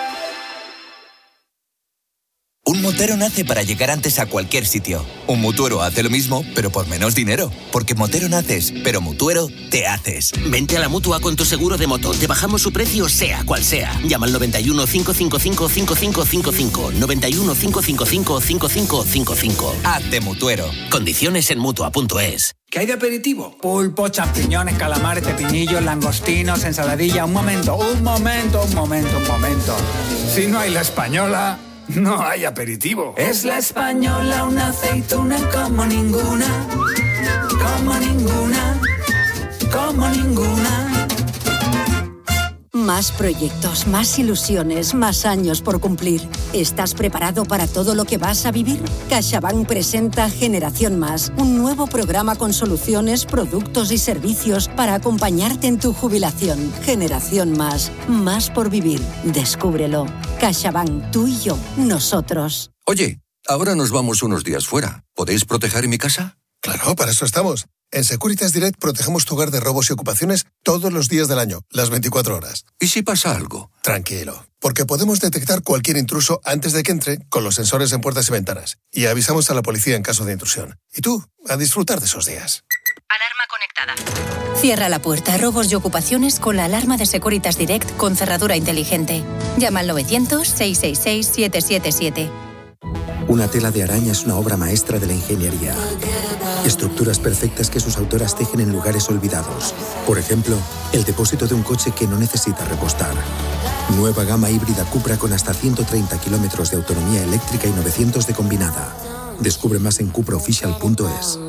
Un motero nace para llegar antes a cualquier sitio. Un mutuero hace lo mismo, pero por menos dinero. Porque motero naces, pero mutuero te haces. Vente a la Mutua con tu seguro de moto. Te bajamos su precio sea cual sea. Llama al noventa y uno, cinco cinco cinco, cinco cinco cinco cinco. noventa y uno, cinco cinco cinco, cinco cinco cinco cinco. Hazte mutuero. Condiciones en mutua punto es. ¿Qué hay de aperitivo? Pulpo, champiñones, calamares, pepinillos, langostinos, ensaladilla. Un momento, un momento, un momento, un momento. Si no hay la española, no hay aperitivo. Es la española, una aceituna como ninguna, como ninguna, como ninguna. Más proyectos, más ilusiones, más años por cumplir. ¿Estás preparado para todo lo que vas a vivir? CaixaBank presenta Generación Más, un nuevo programa con soluciones, productos y servicios para acompañarte en tu jubilación. Generación Más, más por vivir. Descúbrelo. CaixaBank, tú y yo, nosotros. Oye, ahora nos vamos unos días fuera. ¿Podéis proteger mi casa? Claro, para eso estamos. En Securitas Direct protegemos tu hogar de robos y ocupaciones todos los días del año, las veinticuatro horas. ¿Y si pasa algo? Tranquilo, porque podemos detectar cualquier intruso antes de que entre con los sensores en puertas y ventanas. Y avisamos a la policía en caso de intrusión. Y tú, a disfrutar de esos días. Alarma conectada. Cierra la puerta a robos y ocupaciones con la alarma de Securitas Direct con cerradura inteligente. Llama al novecientos, seiscientos sesenta y seis, siete siete siete. Una tela de araña es una obra maestra de la ingeniería. Estructuras perfectas que sus autoras tejen en lugares olvidados. Por ejemplo, el depósito de un coche que no necesita repostar. Nueva gama híbrida Cupra con hasta ciento treinta kilómetros de autonomía eléctrica y novecientos de combinada. Descubre más en cupra oficial punto es.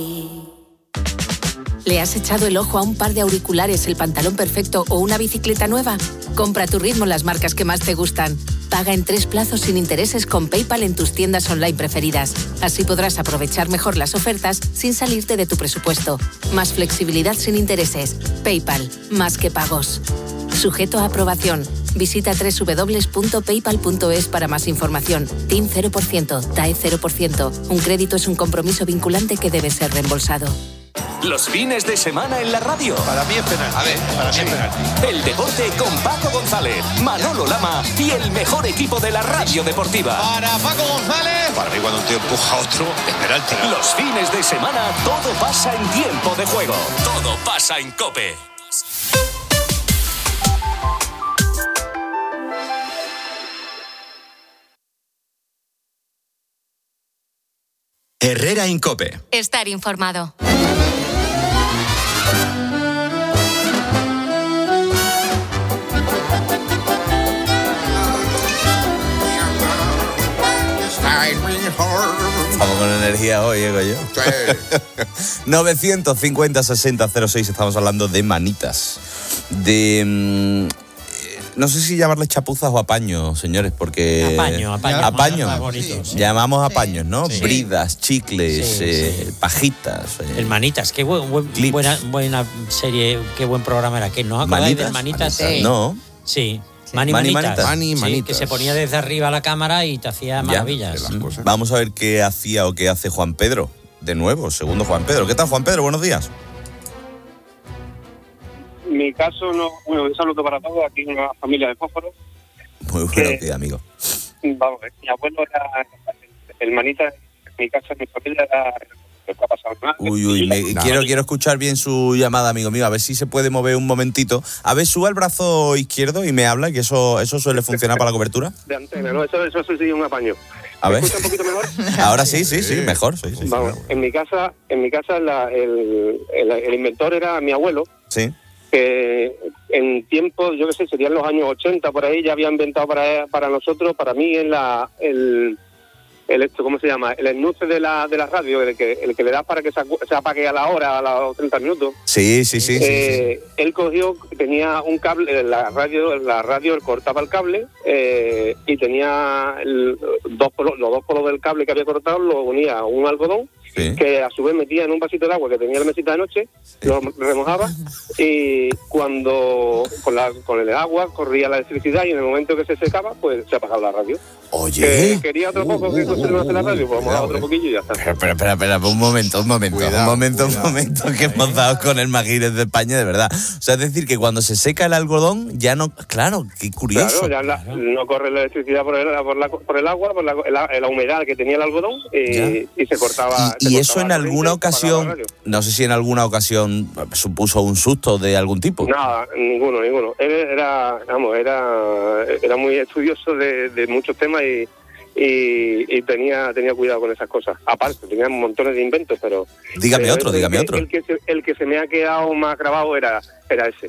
¿Le has echado el ojo a un par de auriculares, el pantalón perfecto o una bicicleta nueva? Compra a tu ritmo las marcas que más te gustan. Paga en tres plazos sin intereses con PayPal en tus tiendas online preferidas. Así podrás aprovechar mejor las ofertas sin salirte de tu presupuesto. Más flexibilidad sin intereses. PayPal, más que pagos. Sujeto a aprobación. Visita doble u doble u doble u punto paypal punto es para más información. T I N cero por ciento, T A E cero por ciento. Un crédito es un compromiso vinculante que debe ser reembolsado. Los fines de semana en la radio. Para mí es penalti. A ver, para mí es penalti. El deporte con Paco González, Manolo Lama y el mejor equipo de la radio deportiva. Para Paco González. Para mí cuando un tío empuja a otro, es penalti. Los fines de semana todo pasa en tiempo de juego. Todo pasa en COPE. Herrera en COPE. Estar informado. Estamos con energía hoy, digo yo. Sí. novecientos cincuenta, sesenta, cero seis, estamos hablando de manitas. De... Mmm, no sé si llamarles chapuzas o apaños, señores, porque... Apaño, apaño. Apaños. Más bonito, sí. Llamamos apaños, ¿no? Sí. Bridas, chicles, Sí, eh, sí. pajitas. Eh. El Manitas, qué buen, buen- buena, buena serie, qué buen programa era. ¿Qué no acordáis del ¿Manitas? Manitas? Sí. No. Sí. Mani Mani Manitas. Manitas. Mani Sí, Manitas. que se ponía desde arriba la cámara y te hacía Ya. maravillas. Vamos a ver qué hacía o qué hace Juan Pedro. De nuevo, segundo Juan Pedro. ¿Qué tal, Juan Pedro? Buenos días. Mi caso, no, bueno, un saludo para todos, aquí una familia de fósforos. Muy buenos días, amigo. Vamos, mi abuelo era el manita, en mi casa, en mi familia era el que ha pasado más. Uy, uy, me- quiero, quiero escuchar bien su llamada, amigo mío, a ver si se puede mover un momentito. A ver, suba el brazo izquierdo y me habla, que eso, eso suele funcionar para la cobertura. De antena, ¿no? Eso, eso sí, un apaño. A ver. ¿Me escucha un poquito mejor? Ahora sí, sí, sí, mejor. Sí, sí. Vamos, en mi casa, en mi casa la- el, el, el inventor era mi abuelo, Sí. que en tiempos, yo qué sé, serían los años ochenta, por ahí, ya había inventado para, para nosotros, para mí, en la, el, el esto, ¿cómo se llama? El ennuce de la, de la radio, el que, el que le das para que se, acu- se apague a la hora, a los treinta minutos. Sí, sí, sí. sí, Eh, Él cogió, tenía un cable, la radio, la radio él cortaba el cable eh, y tenía el, dos polos, los dos polos del cable que había cortado, lo unía a un algodón, Sí. que a su vez metía en un vasito de agua que tenía la mesita de noche, lo remojaba y cuando con, la, con el agua corría la electricidad y en el momento que se secaba, pues se apagaba la radio. Oye. Eh, ¿Quería otro poco que conservase la radio? Pues vamos a otro poquillo y ya está. Espera, espera, espera, un momento, un momento, un momento, un momento, que hemos dado con el Maguires de España, de verdad. O sea, es decir, que cuando se seca el algodón, ya no... Claro, qué curioso. Claro, ya la- no corre la electricidad por el, por la, por el agua, por la, la, la humedad que tenía el algodón y, y se cortaba. Y, se y eso cortaba en la alguna corriente, se apagaba la ocasión, no sé si en alguna ocasión supuso un susto de algún tipo. Nada, ninguno, ninguno. Él era, vamos, era, era muy estudioso de, de muchos temas y, y, y tenía, tenía cuidado con esas cosas. Aparte, tenía montones de inventos, pero... Dígame pero otro, el dígame que- otro. El que, se, el que se me ha quedado más grabado era, era ese.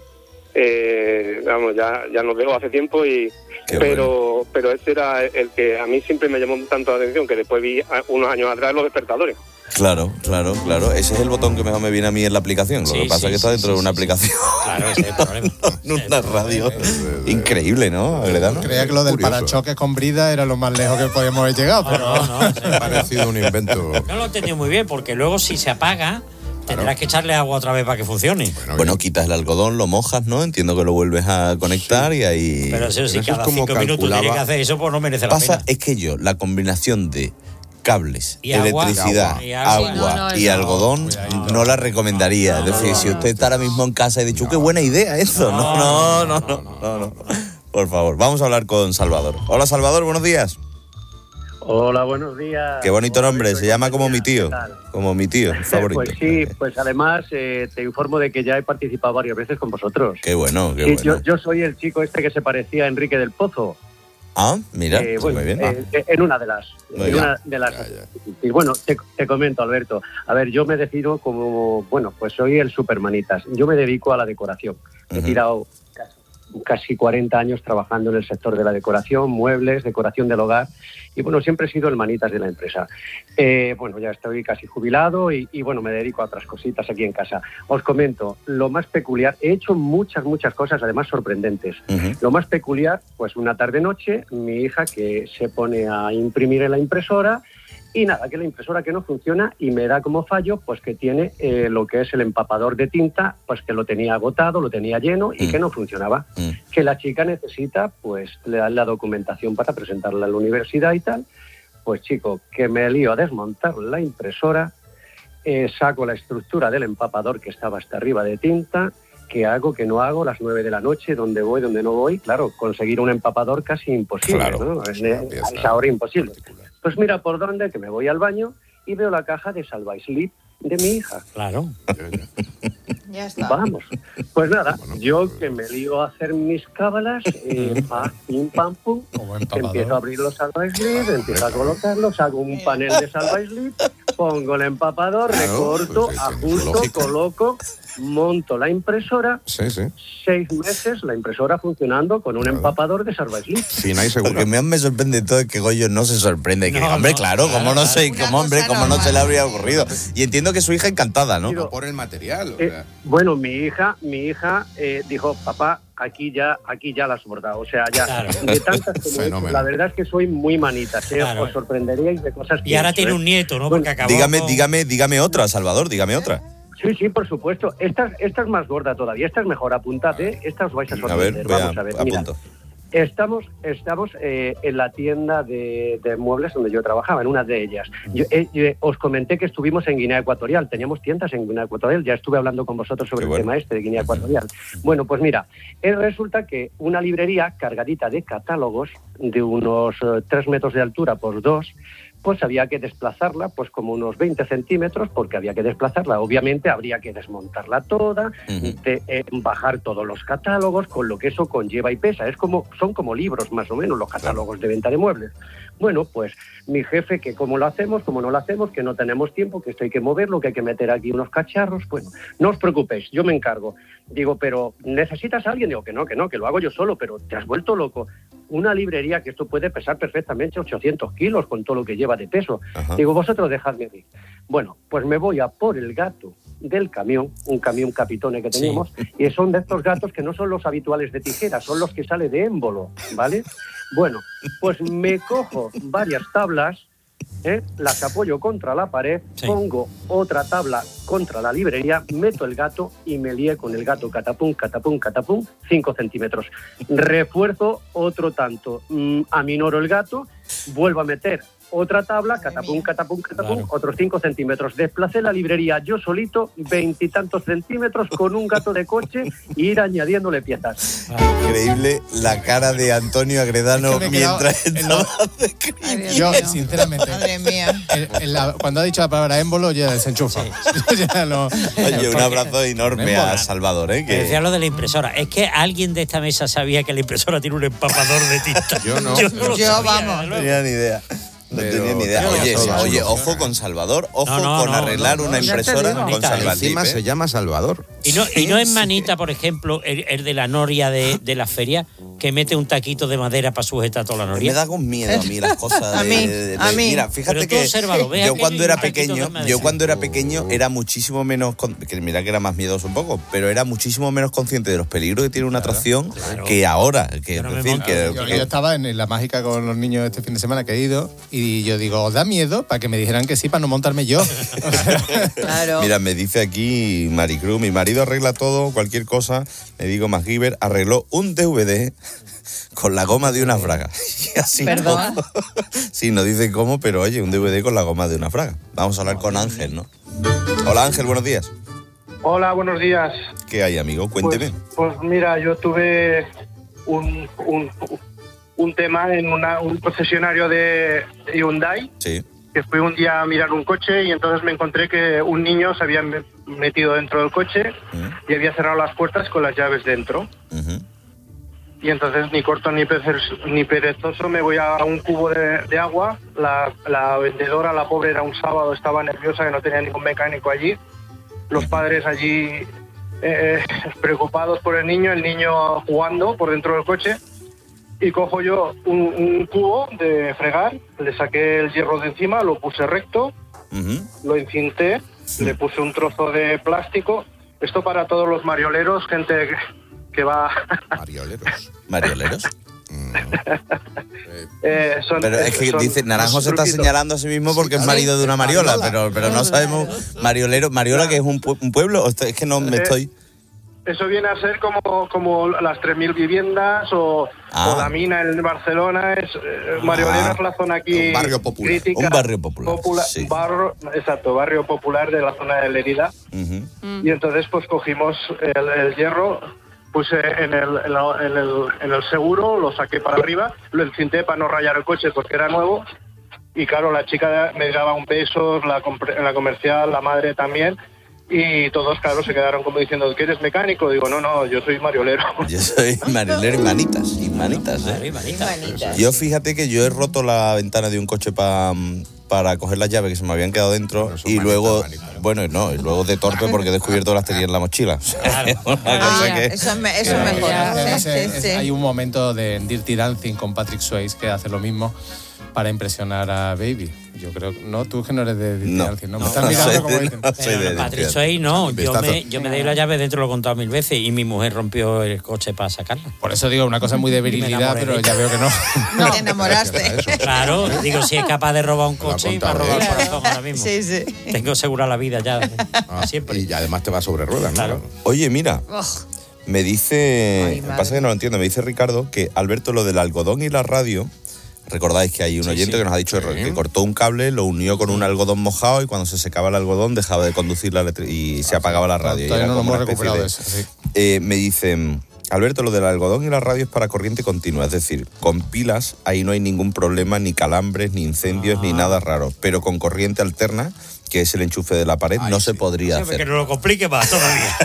Eh, vamos, ya, ya nos veo hace tiempo y... Qué Pero, pero ese era el que a mí siempre me llamó tanto la atención, que después vi a- unos años atrás los despertadores. Claro, claro, claro. Ese es el botón que mejor me viene a mí en la aplicación. Lo Sí, que pasa sí, es que está sí, dentro sí, de una sí, aplicación. Claro, ese es el problema. En una radio. Increíble, ¿no? Agredano? Creía que lo del Curioso. parachoques con brida era lo más lejos que podíamos haber llegado, pero... Ha parecido un invento. No lo he entendido muy bien, porque luego si se apaga, tendrás que echarle agua otra vez para que funcione. Bueno, quitas el algodón, lo mojas, ¿no? Entiendo que lo vuelves a conectar y ahí... Pero eso sí, cada cinco minutos tiene que hacer eso, pues no merece la Pasa pena. es que yo, la combinación de cables, Y agua. electricidad, Y agua. agua, Sí, no, no, y eso- algodón, Cuidadito. no la recomendaría. Es decir, si usted está ahora mismo en casa y ha dicho, qué buena idea eso. No, no, no, no, no, no. Por favor, vamos a hablar con Salvador. Hola, Salvador, buenos días. Hola, buenos días. Qué bonito nombre, se llama como mi tío. Como mi tío, favorito. Pues sí, pues además eh, te informo de que ya he participado varias veces con vosotros. Qué bueno, qué Sí, bueno. yo, yo soy el chico este que se parecía a Enrique del Pozo. Ah, mira, Eh, pues bueno, muy bien. eh, en una de las. Muy en bien. una de las y bueno, te, te comento, Alberto. A ver, yo me defino como, bueno, pues soy el supermanitas. Yo me dedico a la decoración. He Ujú. tirado casi, casi cuarenta años trabajando en el sector de la decoración, muebles, decoración del hogar. Y bueno, siempre he sido el manitas de la empresa. Eh, bueno, ya estoy casi jubilado y, y bueno, me dedico a otras cositas aquí en casa. Os comento, lo más peculiar, he hecho muchas, muchas cosas, además sorprendentes. Lo más peculiar, pues una tarde-noche, mi hija que se pone a imprimir en la impresora y nada, que la impresora que no funciona y me da como fallo, pues que tiene eh, lo que es el empapador de tinta, pues que lo tenía agotado, lo tenía lleno y que no funcionaba. Que la chica necesita, pues, le dan la documentación para presentarla a la universidad y tal. Pues chico, que me lío a desmontar la impresora, eh, saco la estructura del empapador que estaba hasta arriba de tinta. ¿Qué hago, qué no hago? Las nueve de la noche, ¿dónde voy, dónde no voy? Claro, conseguir un empapador casi imposible, Claro, ¿no? Es de- a esa hora imposible. Pues mira por dónde, que me voy al baño y veo la caja de Salva Sleep de mi hija. Claro. Ya está. Vamos. Pues nada, yo que me lío a hacer mis cábalas, eh, pa, pim, pam, pum, empiezo a abrir los Salva Sleep, empiezo a colocarlos, hago un panel de Salva Sleep, pongo el empapador, recorto, ajusto, coloco, monto la impresora. Sí, sí. Seis meses la impresora funcionando con un empapador de Salva Sleep. Fina y segura. Lo que más me sorprende todo es que Goyo no se sorprende. Que, No, hombre, no, claro, como no sé, como hombre, como no se le habría ocurrido. Y entiendo que su hija encantada, ¿no? No por el material. o Eh, sea. bueno, mi hija, mi hija eh, dijo, papá, aquí ya, aquí ya la has bordado. O sea, ya de tantas como he hecho, la verdad es que soy muy manita. ¿eh? Claro. Os sorprenderíais de cosas que Y ahora he hecho, tiene ¿eh? un nieto, ¿no? Bueno, Porque acabó Dígame, con- dígame, dígame otra, Salvador, dígame otra. Sí, sí, por supuesto. Esta, esta es más gorda todavía. Esta es mejor. Apuntad, ¿eh? Esta os vais a A sorprender. ver, voy a, Vamos a ver. Mira, apunto. Estamos, estamos eh, en la tienda de, de muebles donde yo trabajaba, en una de ellas. Yo, eh, yo, eh, os comenté que estuvimos en Guinea Ecuatorial, teníamos tiendas en Guinea Ecuatorial, ya estuve hablando con vosotros sobre el tema este de Guinea Ecuatorial. Bueno, pues mira, eh, resulta que una librería cargadita de catálogos de unos eh, tres metros de altura por dos, pues había que desplazarla, pues como unos veinte centímetros, porque había que desplazarla. Obviamente habría que desmontarla toda, de, eh, bajar todos los catálogos, con lo que eso conlleva y pesa. Es como, son como libros más o menos los catálogos de venta de muebles. Bueno, pues mi jefe, que cómo lo hacemos, cómo no lo hacemos, que no tenemos tiempo, que esto hay que moverlo, que hay que meter aquí unos cacharros. Bueno, no os preocupéis, yo me encargo. Digo, pero ¿necesitas a alguien? Digo, que no, que no, que lo hago yo solo, pero te has vuelto loco. Una librería que esto puede pesar perfectamente ochocientos kilos con todo lo que lleva de peso. Ajá. Digo, vosotros dejadme a mí. Bueno, pues me voy a por el gato del camión, un camión capitone que tenemos, y son de estos gatos que no son los habituales de tijera, son los que sale de émbolo, ¿vale? Bueno, pues me cojo varias tablas, ¿eh? Las apoyo contra la pared, pongo otra tabla contra la librería, meto el gato y me lié con el gato catapum, catapum, catapum, cinco centímetros. Refuerzo otro tanto, mm, aminoro el gato, vuelvo a meter otra tabla, catapum, catapum, catapum, otros cinco centímetros. Desplacé la librería yo solito, veintitantos centímetros con un gato de coche e ir añadiéndole piezas. Increíble la cara de Antonio Agredano Es que me he quedado mientras en estaba Yo, sinceramente, Madre mía. en- en la- cuando ha dicho la palabra émbolo, ya desenchufa. Ya no- Oye, un abrazo enorme a Salvador, ¿eh? Que decía lo de la impresora. Es que alguien de esta mesa sabía que la impresora tiene un empapador de tinta. Yo no. Yo no lo Yo, sabía, vamos. desde No luego. tenía ni idea. No Pero- tenía ni idea. Yo no Oye, sé, oye, no, ojo con Salvador, ojo No, no, con no, arreglar no, no, una ya te impresora digo. con Salva Encima Slip, se ¿eh? llama Salvador. Y no, y no es manita, por ejemplo, el, el de la noria de, de la feria, que mete un taquito de madera para sujetar toda la noria. Me da con miedo a mí las cosas A de, mí, de- de- a mí. Mira, fíjate Pero tú que obsérvalo, ve yo aquello cuando y era un taquito de pequeño, madera. yo cuando era pequeño era muchísimo menos con- que mira que era más miedoso un poco, pero era muchísimo menos consciente de los peligros que tiene una atracción que ahora, que es decir, que, Yo, que- yo estaba en la mágica con los niños este fin de semana que he ido y yo digo, ¿os da miedo? Para que me dijeran que sí, para no montarme yo. Claro. Mira, me dice aquí Maricruz, mi marido marido arregla todo, cualquier cosa. Le digo, MacGyver arregló un D V D con la goma de una fraga. Y así ¿Perdón? todo. Sí, no dice cómo, pero oye, un D V D con la goma de una fraga. Vamos a hablar con Ángel, ¿no? Hola Ángel, buenos días. Hola, buenos días. ¿Qué hay, amigo? Cuénteme. Pues, pues mira, yo tuve un, un, un tema en una, un concesionario de Hyundai. Sí. Que fui un día a mirar un coche y entonces me encontré que un niño se había metido dentro del coche uh-huh. y había cerrado las puertas con las llaves dentro. Uh-huh. Y entonces ni corto ni, perezoso, ni perezoso me voy a un cubo de, de agua. La, la vendedora, la pobre, era un sábado, estaba nerviosa, que no tenía ningún mecánico allí. Los padres allí eh, preocupados por el niño, el niño jugando por dentro del coche. Y cojo yo un, un cubo de fregar, le saqué el hierro de encima, lo puse recto, uh-huh. lo encinté, sí. le puse un trozo de plástico. Esto para todos los marioleros, gente que, que va... ¿Marioleros? ¿Marioleros? eh, son, pero es que son, dice, Naranjo se está señalando a sí mismo porque es marido de una mariola, pero, pero no sabemos, mariolero, mariola que es un, un pueblo, es que no me estoy... Eso viene a ser como, como las tres mil viviendas o, ah. o la mina en Barcelona. Es, eh, Mariolera ah. es la zona aquí un barrio popular. crítica. Un barrio popular. Popula, sí. barro, exacto, barrio popular de la zona de Lerida. Uh-huh. Y entonces pues cogimos el, el hierro, puse en el, en, la, en, el, en el seguro, lo saqué para arriba, lo encinté para no rayar el coche porque era nuevo. Y claro, la chica me daba un peso, la, la comercial, la madre también. Y todos, claro, se quedaron como diciendo, ¿que eres mecánico? Digo, no, no, yo soy mariolero. Yo soy mariolero y manitas, y manitas, ¿eh? Manitas. Yo fíjate que yo he roto la ventana de un coche pa, para coger las llaves que se me habían quedado dentro bueno, y manitas, luego, manitas. bueno, no, y luego de torpe porque he descubierto las tenía en la mochila. Claro. Ah, que, eso es, me, eso es mejor. Es, es, es, es, hay un momento de Dirty Dancing con Patrick Swayze que hace lo mismo para impresionar a Baby. Yo creo que no, tú que no eres de Dirty no, Dancing, ¿no? no, Me estás mirando no como dicen. No soy de Patrick Swayze no, yo me, yo me di la llave dentro, lo he contado mil veces, y mi mujer rompió el coche para sacarla. Por eso digo, una cosa muy de virilidad, pero ya veo que no. No te enamoraste. Claro, digo, si es capaz de robar un coche y va a robar el corazón ahora mismo. Sí, sí. Tengo segura la vida ya, ah, siempre. Y además te va sobre ruedas, ¿no? Claro. Oye, mira, oh. me dice, Ay, pasa que no lo entiendo, me dice Ricardo que Alberto, lo del algodón y la radio... Recordáis que hay un sí, oyente sí. que nos ha dicho sí. que cortó un cable, lo unió con un algodón mojado y cuando se secaba el algodón dejaba de conducir la electricidad y se apagaba la radio. Todavía no lo hemos recuperado de, eso. Sí. Eh, me dicen, Alberto, lo del algodón y la radio es para corriente continua, es decir, con pilas ahí no hay ningún problema, ni calambres, ni incendios, ah. ni nada raro, pero con corriente alterna, que es el enchufe de la pared, Ay, no sí. se podría sí, hacer. Que no lo complique más todavía.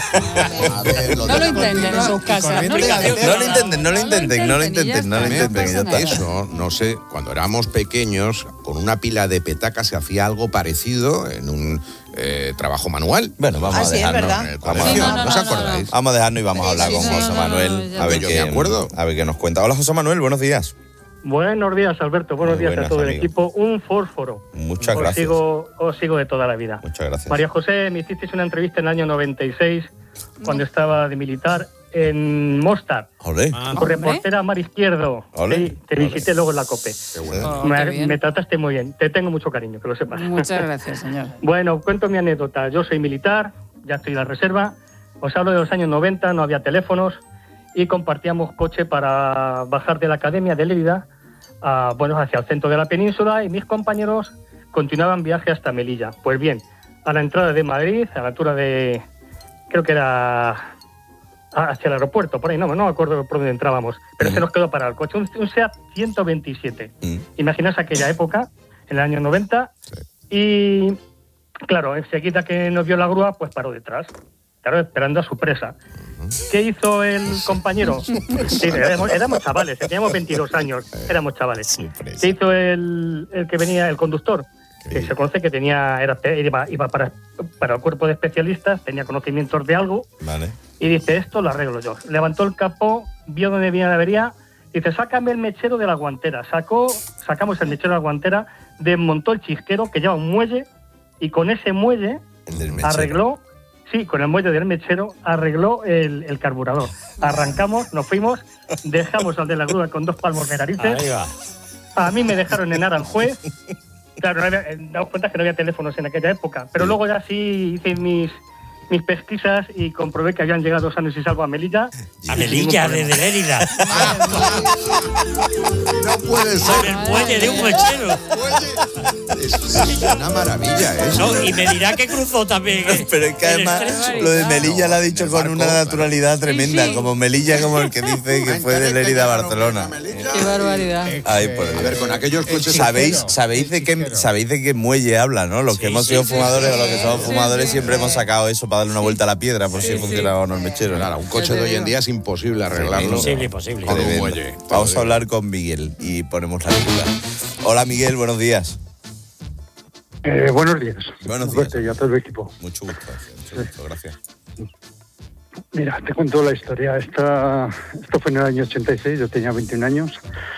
A ver, lo no lo intenten en sus casas. No, no lo intenten, no lo intenten, no lo intenten, no lo intenten. No Eso, no sé, cuando éramos pequeños, con una pila de petacas se hacía algo parecido en un eh, trabajo manual. Bueno, vamos ah, a dejarnos. Sí, vamos, sí, a, no, no, ¿no os acordáis? No. Vamos a dejarnos y vamos a hablar sí, con sí, José no, Manuel. No, no, a ver yo qué, me acuerdo. A ver qué nos cuenta. Hola, José Manuel, buenos días. Buenos días, Alberto. Buenos Muy días buenas, a todo amigo. el equipo. Un fósforo. Muchas os gracias. Sigo, os sigo de toda la vida. Muchas gracias. María José, me hicisteis una entrevista en el año noventa y seis, no. cuando estaba de militar en Mostar. Olé. Ah, con reportera Mar Izquierdo. Sí, te Olé. visité luego en la COPE. Qué bueno. Oh, me, qué me trataste muy bien. Te tengo mucho cariño, que lo sepas. Muchas gracias, señor. Bueno, cuento mi anécdota. Yo soy militar, ya estoy en la reserva. Os hablo de los años noventa, no había teléfonos y compartíamos coche para bajar de la academia de Lérida a, bueno, hacia el centro de la península y mis compañeros continuaban viaje hasta Melilla. Pues bien, a la entrada de Madrid, a la altura de, creo que era hacia el aeropuerto, por ahí, no, no me acuerdo por dónde entrábamos, pero mm. se nos quedó parado el coche, un, un SEAT ciento veintisiete. Mm. Imaginaos aquella época, en el año noventa, sí. y claro, enseguida que nos vio la grúa, pues paró detrás, claro, esperando a su presa. ¿Qué hizo el compañero? Sí, éramos, éramos chavales, teníamos veintidós años, éramos chavales. ¿Qué hizo el, el que venía, el conductor? Que se conoce que tenía, era, iba, iba para, para el cuerpo de especialistas, tenía conocimientos de algo, vale. y dice, esto lo arreglo yo. Levantó el capó, vio dónde venía la avería, dice, sácame el mechero de la guantera. Sacó, sacamos el mechero de la guantera, desmontó el chisquero, que lleva un muelle, y con ese muelle arregló... Sí, con el muelle del mechero arregló el, el carburador. Arrancamos, nos fuimos, dejamos al de la grúa con dos palmos de narices. A mí me dejaron en Aranjuez. Claro, no había, damos cuenta que no había teléfonos en aquella época. Pero luego ya sí hice mis, mis pesquisas y comprobé que habían llegado sanos y salvos a Melilla. A Melilla, desde Lérida. No puede ser. Con el muelle de un mechero. Es una maravilla eso. No, y me dirá que cruzó también. Pero es que además lo de Melilla lo ha dicho con una naturalidad tremenda, Sí, sí. como Melilla, como el que dice que fue de Lérida a Barcelona. Qué barbaridad. Ay, por A ver, con aquellos coches. ¿Sabéis, sabéis, de qué, ¿Sabéis de qué muelle habla, no? Los que hemos sido fumadores o los que somos fumadores siempre hemos sacado eso para darle una vuelta a la piedra por si funcionaba o no el mechero. Claro, un coche de hoy en día es imposible arreglarlo. Imposible, imposible. Con un Tremendo. muelle. Vamos a hablar con Miguel y ponemos la ayuda. Hola Miguel, buenos días. Eh, buenos días. Buenos días. días. Y a todo el equipo. Mucho gusto, mucho gusto, gracias. Mira, te cuento la historia. Esta, esto fue en el año ochenta y seis, yo tenía veintiún años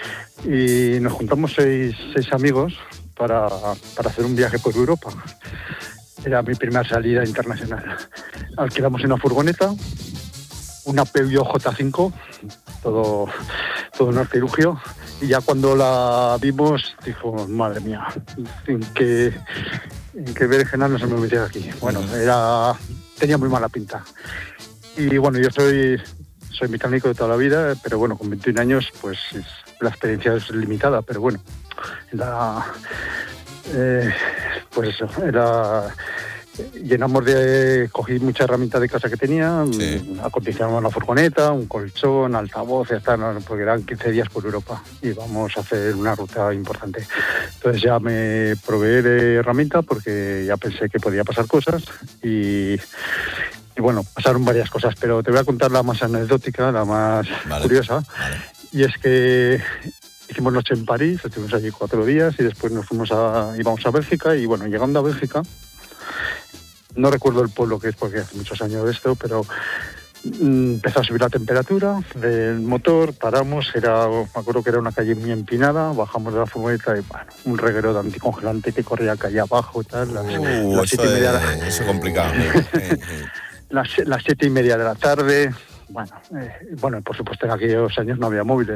y nos juntamos seis, seis amigos para, para hacer un viaje por Europa. Era mi primera salida internacional. Alquilamos una furgoneta, una Peugeot J cinco, todo, todo un artilugio, y ya cuando la vimos, dijo, madre mía, ¿en qué, en qué berenjenal nos hemos metido aquí? Bueno, era, tenía muy mala pinta. Y bueno, yo soy, soy mecánico de toda la vida, pero bueno, con veintiún años, pues es, la experiencia es limitada, pero bueno, era, eh, pues eso, era... Llenamos de... Cogí mucha herramienta de casa que tenía, sí. Acondicionamos la furgoneta, un colchón, altavoz, hasta, no, porque eran quince días por Europa y vamos a hacer una ruta importante. Entonces ya me proveí de herramienta porque ya pensé que podía pasar cosas y, y bueno, pasaron varias cosas, pero te voy a contar la más anecdótica, la más vale. curiosa, vale. Y es que hicimos noche en París, estuvimos allí cuatro días y después nos fuimos a, íbamos a Bélgica y bueno, llegando a Bélgica, no recuerdo el pueblo que es porque hace muchos años de esto, pero mm, empezó a subir la temperatura del motor, paramos, era, me acuerdo que era una calle muy empinada, bajamos de la furgoneta y bueno, un reguero de anticongelante que corría calle abajo y tal. Las, uh, las siete y media es, de la, eso es complicado. las, las siete y media de la tarde, bueno, eh, bueno, por supuesto en aquellos años no había móviles.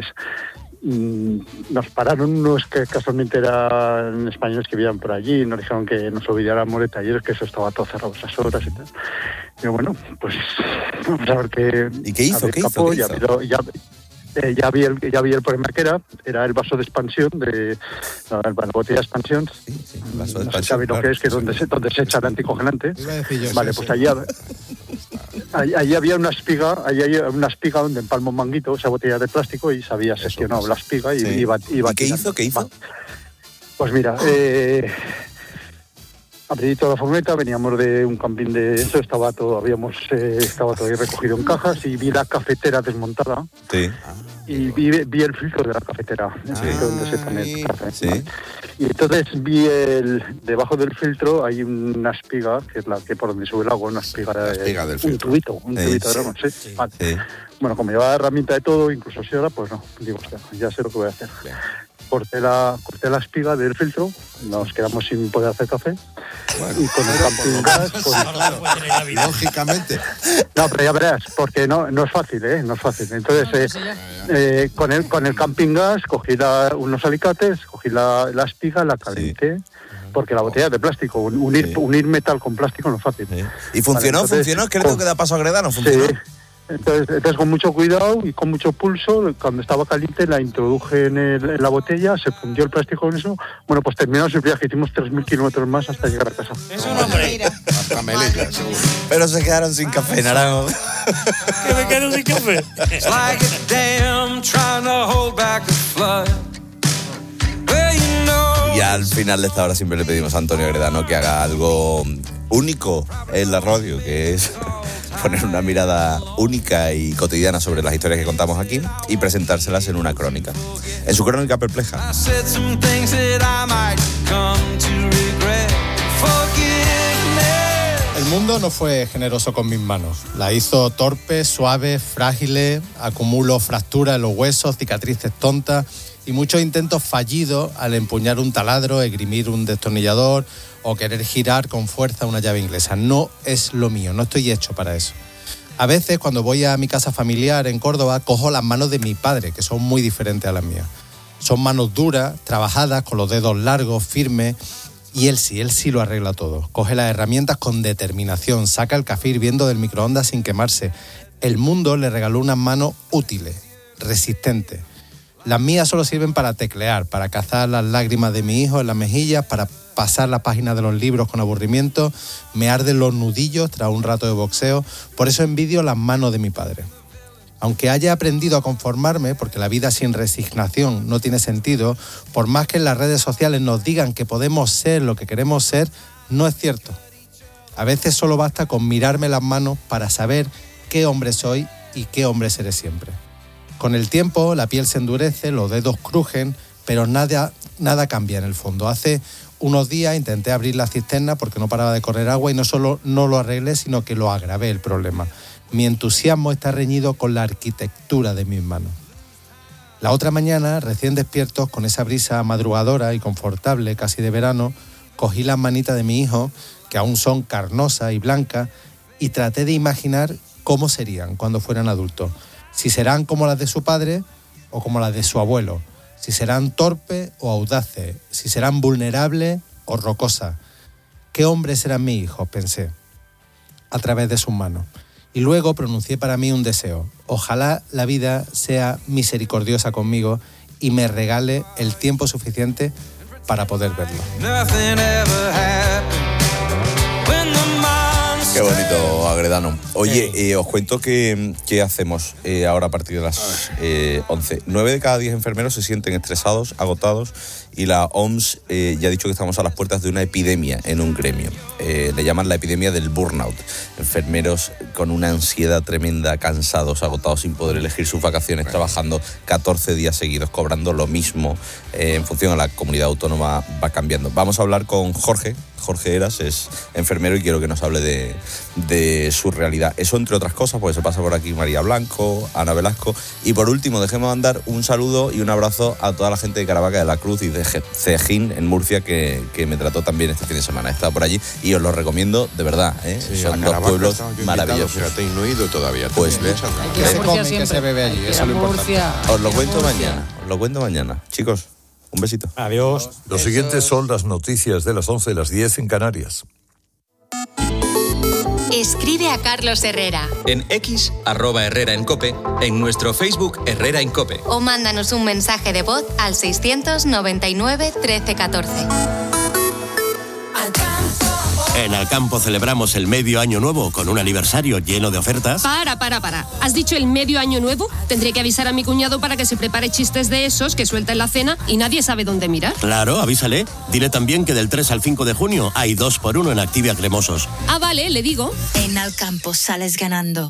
Nos pararon unos que casualmente eran españoles que vivían por allí, nos dijeron que nos olvidáramos de talleres, que eso estaba todo cerrado esas horas y tal. Y bueno, pues vamos a ver qué... ¿Y qué hizo? ¿Qué capó, hizo? ¿Qué ya, hizo? Ya, eh, ya, vi el, ya vi el problema que era, era el vaso de expansión, de la, la botella de expansión. Sí, sí, el vaso de no expansión, se sabe claro, lo que es, que sí, donde, sí. se, donde se echa el anticongelante. Yo, vale, sí, pues sí. allá... Ahí, ahí había una espiga, ahí había una espiga donde empalma un manguito, esa botella de plástico, y se había seccionado pues, la espiga y sí. iba, iba ¿Y qué hizo? ¿Qué hizo? Pues mira, eh, abrí toda la furgoneta, veníamos de un camping de eso, estaba todo, habíamos, eh, estaba todo ahí recogido en cajas y vi la cafetera desmontada. Sí. Y vi, vi el filtro de la cafetera, el Ah, filtro donde se pone el café. Sí. Y entonces vi el, debajo del filtro hay una espiga, que es la que por donde sube el agua, una espiga, la espiga del un filtro. tubito, un Sí, tubito sí. de agua, sí. Sí. Vale. Sí. Bueno, como llevaba herramienta de todo, incluso si ahora, pues no, digo, hostia, ya sé lo que voy a hacer. Bien. Corté la, corté la espiga del filtro, nos quedamos sin poder hacer café. Bueno, y con el camping gas, pues, claro, lógicamente. no, pero ya verás, porque no, no es fácil, ¿eh? No es fácil. Entonces, eh, eh, con, el, con el camping gas cogí la, unos alicates, cogí la, la espiga, la calenté, sí. Porque la botella es de plástico, unir, sí. unir metal con plástico no es fácil. Sí. ¿Y funcionó? Vale, entonces, ¿funcionó? Es que creo que da paso a Gredano, ¿funcionó? Sí. Entonces, entonces, con mucho cuidado y con mucho pulso, cuando estaba caliente la introduje en, el, en la botella, se fundió el plástico con eso. Bueno, pues terminamos el viaje, hicimos tres mil kilómetros más hasta llegar a casa. Es un hombre. Hasta Melilla, seguro. Pero se quedaron sin café, Naranjo. ¿Que me quedo sin café? Y al final de esta hora siempre le pedimos a Antonio Gredano que haga algo único en la radio, que es poner una mirada única y cotidiana sobre las historias que contamos aquí y presentárselas en una crónica. En su crónica perpleja. El mundo no fue generoso con mis manos. La hizo torpes, suaves, frágiles, acumulo fracturas en los huesos, cicatrices tontas y muchos intentos fallidos al empuñar un taladro, esgrimir un destornillador o querer girar con fuerza una llave inglesa. No es lo mío, no estoy hecho para eso. A veces, cuando voy a mi casa familiar en Córdoba, cojo las manos de mi padre, que son muy diferentes a las mías. Son manos duras, trabajadas, con los dedos largos, firmes, Y él sí, él sí lo arregla todo. Coge las herramientas con determinación, saca el café hirviendo del microondas sin quemarse. El mundo le regaló unas manos útiles, resistentes. Las mías solo sirven para teclear, para cazar las lágrimas de mi hijo en las mejillas, para pasar las páginas de los libros con aburrimiento. Me arden los nudillos tras un rato de boxeo. Por eso envidio las manos de mi padre. Aunque haya aprendido a conformarme, porque la vida sin resignación no tiene sentido, por más que en las redes sociales nos digan que podemos ser lo que queremos ser, no es cierto. A veces solo basta con mirarme las manos para saber qué hombre soy y qué hombre seré siempre. Con el tiempo la piel se endurece, los dedos crujen, pero nada, nada cambia en el fondo. Hace unos días intenté abrir la cisterna porque no paraba de correr agua y no solo no lo arreglé, sino que lo agravé el problema. Mi entusiasmo está reñido con la arquitectura de mis manos. La otra mañana, recién despiertos, con esa brisa madrugadora y confortable, casi de verano, cogí las manitas de mi hijo, que aún son carnosas y blancas, y traté de imaginar cómo serían cuando fueran adultos. Si serán como las de su padre o como las de su abuelo. Si serán torpes o audaces. Si serán vulnerables o rocosas. ¿Qué hombres serán mis hijos?, pensé, a través de sus manos. Y luego pronuncié para mí un deseo. Ojalá la vida sea misericordiosa conmigo y me regale el tiempo suficiente para poder verlo. Qué bonito, Agredano. Oye, eh, os cuento que, que hacemos eh, ahora a partir de las eh, once. Nueve de cada diez enfermeros se sienten estresados, agotados, y la O M S eh, ya ha dicho que estamos a las puertas de una epidemia en un gremio. Eh, le llaman la epidemia del burnout. Enfermeros con una ansiedad tremenda, cansados, agotados, sin poder elegir sus vacaciones, trabajando catorce días seguidos, cobrando lo mismo. Eh, en función a la comunidad autónoma va cambiando. Vamos a hablar con Jorge. Jorge Eras es enfermero y quiero que nos hable de, de su realidad. Eso, entre otras cosas, pues se pasa por aquí María Blanco, Ana Velasco. Y por último, dejemos mandar un saludo y un abrazo a toda la gente de Caravaca de la Cruz y de Cejín, en Murcia, que, que me trató también este fin de semana. He estado por allí y os lo recomiendo de verdad, ¿eh? Sí, son dos pueblos maravillosos. Fíjate, y no he ido todavía. Pues ves, que se come, que se bebe allí, eso es lo importante. Os lo cuento mañana, os lo cuento mañana. Chicos, un besito. Adiós. Los siguientes son las noticias de las once y las diez en Canarias. Escribe a Carlos Herrera. En X, arroba Herrera en Cope, en nuestro Facebook Herrera en Cope. O mándanos un mensaje de voz al seiscientos noventa y nueve trece catorce. En Alcampo celebramos el medio año nuevo con un aniversario lleno de ofertas. Para, para, para. ¿Has dicho el medio año nuevo? Tendré que avisar a mi cuñado para que se prepare chistes de esos que suelta en la cena y nadie sabe dónde mirar. Claro, avísale. Dile también que del tres al cinco de junio hay dos por uno en Activia Cremosos. Ah, vale, le digo. En Alcampo sales ganando.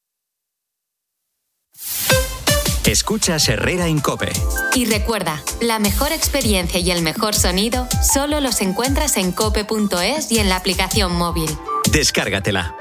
Escuchas Herrera en Cope. Y recuerda, la mejor experiencia y el mejor sonido solo los encuentras en cope punto es y en la aplicación móvil. Descárgatela.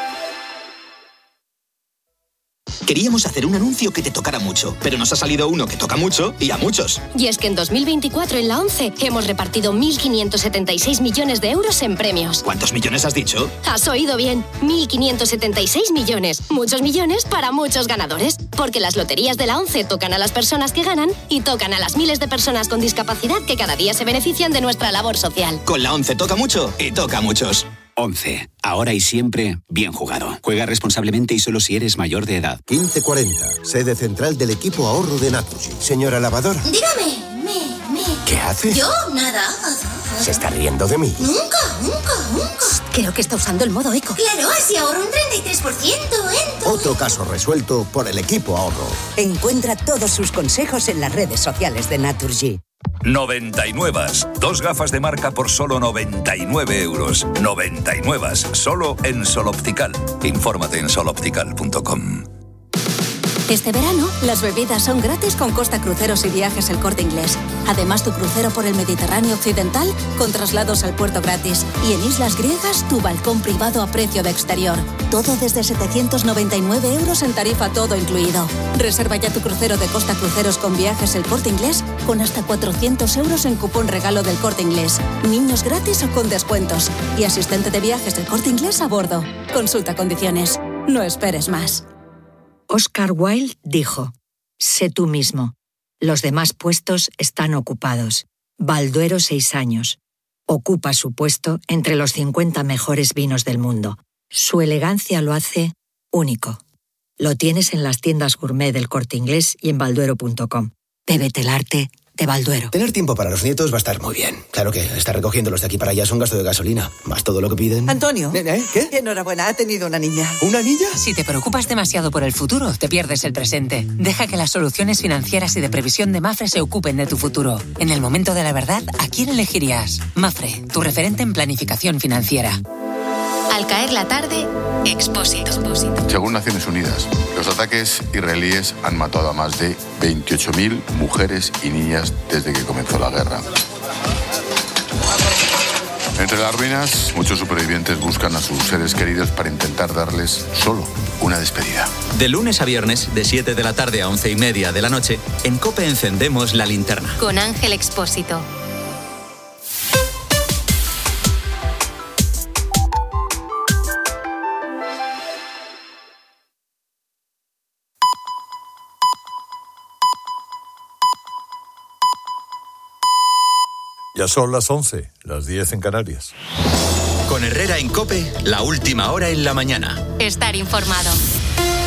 Queríamos hacer un anuncio que te tocara mucho, pero nos ha salido uno que toca mucho y a muchos. Y es que en dos mil veinticuatro en la ONCE hemos repartido mil quinientos setenta y seis millones de euros en premios. ¿Cuántos millones has dicho? Has oído bien, mil quinientos setenta y seis millones. Muchos millones para muchos ganadores. Porque las loterías de la ONCE tocan a las personas que ganan y tocan a las miles de personas con discapacidad que cada día se benefician de nuestra labor social. Con la ONCE toca mucho y toca a muchos. once. Ahora y siempre, bien jugado. Juega responsablemente y solo si eres mayor de edad. quince cuarenta, sede central del equipo ahorro de Naturgy. Señora lavadora. Dígame, me, me. ¿Qué hace? Yo, nada. ¿Se está riendo de mí? Nunca, nunca, nunca. Creo que está usando el modo eco. Claro, así ahorro un treinta y tres por ciento en todo. Otro caso resuelto por el equipo ahorro. Encuentra todos sus consejos en las redes sociales de Naturgy. noventa y nueve. Dos gafas de marca por solo noventa y nueve euros. noventa y nueve. Solo en Sol Optical. Infórmate en sol optical punto com. Este verano, las bebidas son gratis con Costa Cruceros y Viajes El Corte Inglés. Además, tu crucero por el Mediterráneo Occidental con traslados al puerto gratis. Y en islas griegas, tu balcón privado a precio de exterior. Todo desde setecientos noventa y nueve euros en tarifa todo incluido. Reserva ya tu crucero de Costa Cruceros con Viajes El Corte Inglés con hasta cuatrocientos euros en cupón regalo del Corte Inglés. Niños gratis o con descuentos. Y asistente de viajes del Corte Inglés a bordo. Consulta condiciones. No esperes más. Oscar Wilde dijo: sé tú mismo. Los demás puestos están ocupados. Balduero, seis años. Ocupa su puesto entre los cincuenta mejores vinos del mundo. Su elegancia lo hace único. Lo tienes en las tiendas gourmet del Corte Inglés y en balduero punto com. Bébete el arte de Balduero. Tener tiempo para los nietos va a estar muy bien. Claro que estar recogiéndolos de aquí para allá es un gasto de gasolina, más todo lo que piden. Antonio. ¿Eh? ¿Qué? Enhorabuena, ha tenido una niña. ¿Una niña? Si te preocupas demasiado por el futuro, te pierdes el presente. Deja que las soluciones financieras y de previsión de Mafre se ocupen de tu futuro. En el momento de la verdad, ¿a quién elegirías? Mafre, tu referente en planificación financiera. Al caer la tarde, Expósito. Según Naciones Unidas, los ataques israelíes han matado a más de veintiocho mil mujeres y niñas desde que comenzó la guerra. Entre las ruinas, muchos supervivientes buscan a sus seres queridos para intentar darles solo una despedida. De lunes a viernes, de siete de la tarde a once y media de la noche, en COPE encendemos la linterna. Con Ángel Expósito. Ya son las once, las diez en Canarias. Con Herrera en COPE, la última hora en la mañana. Estar informado.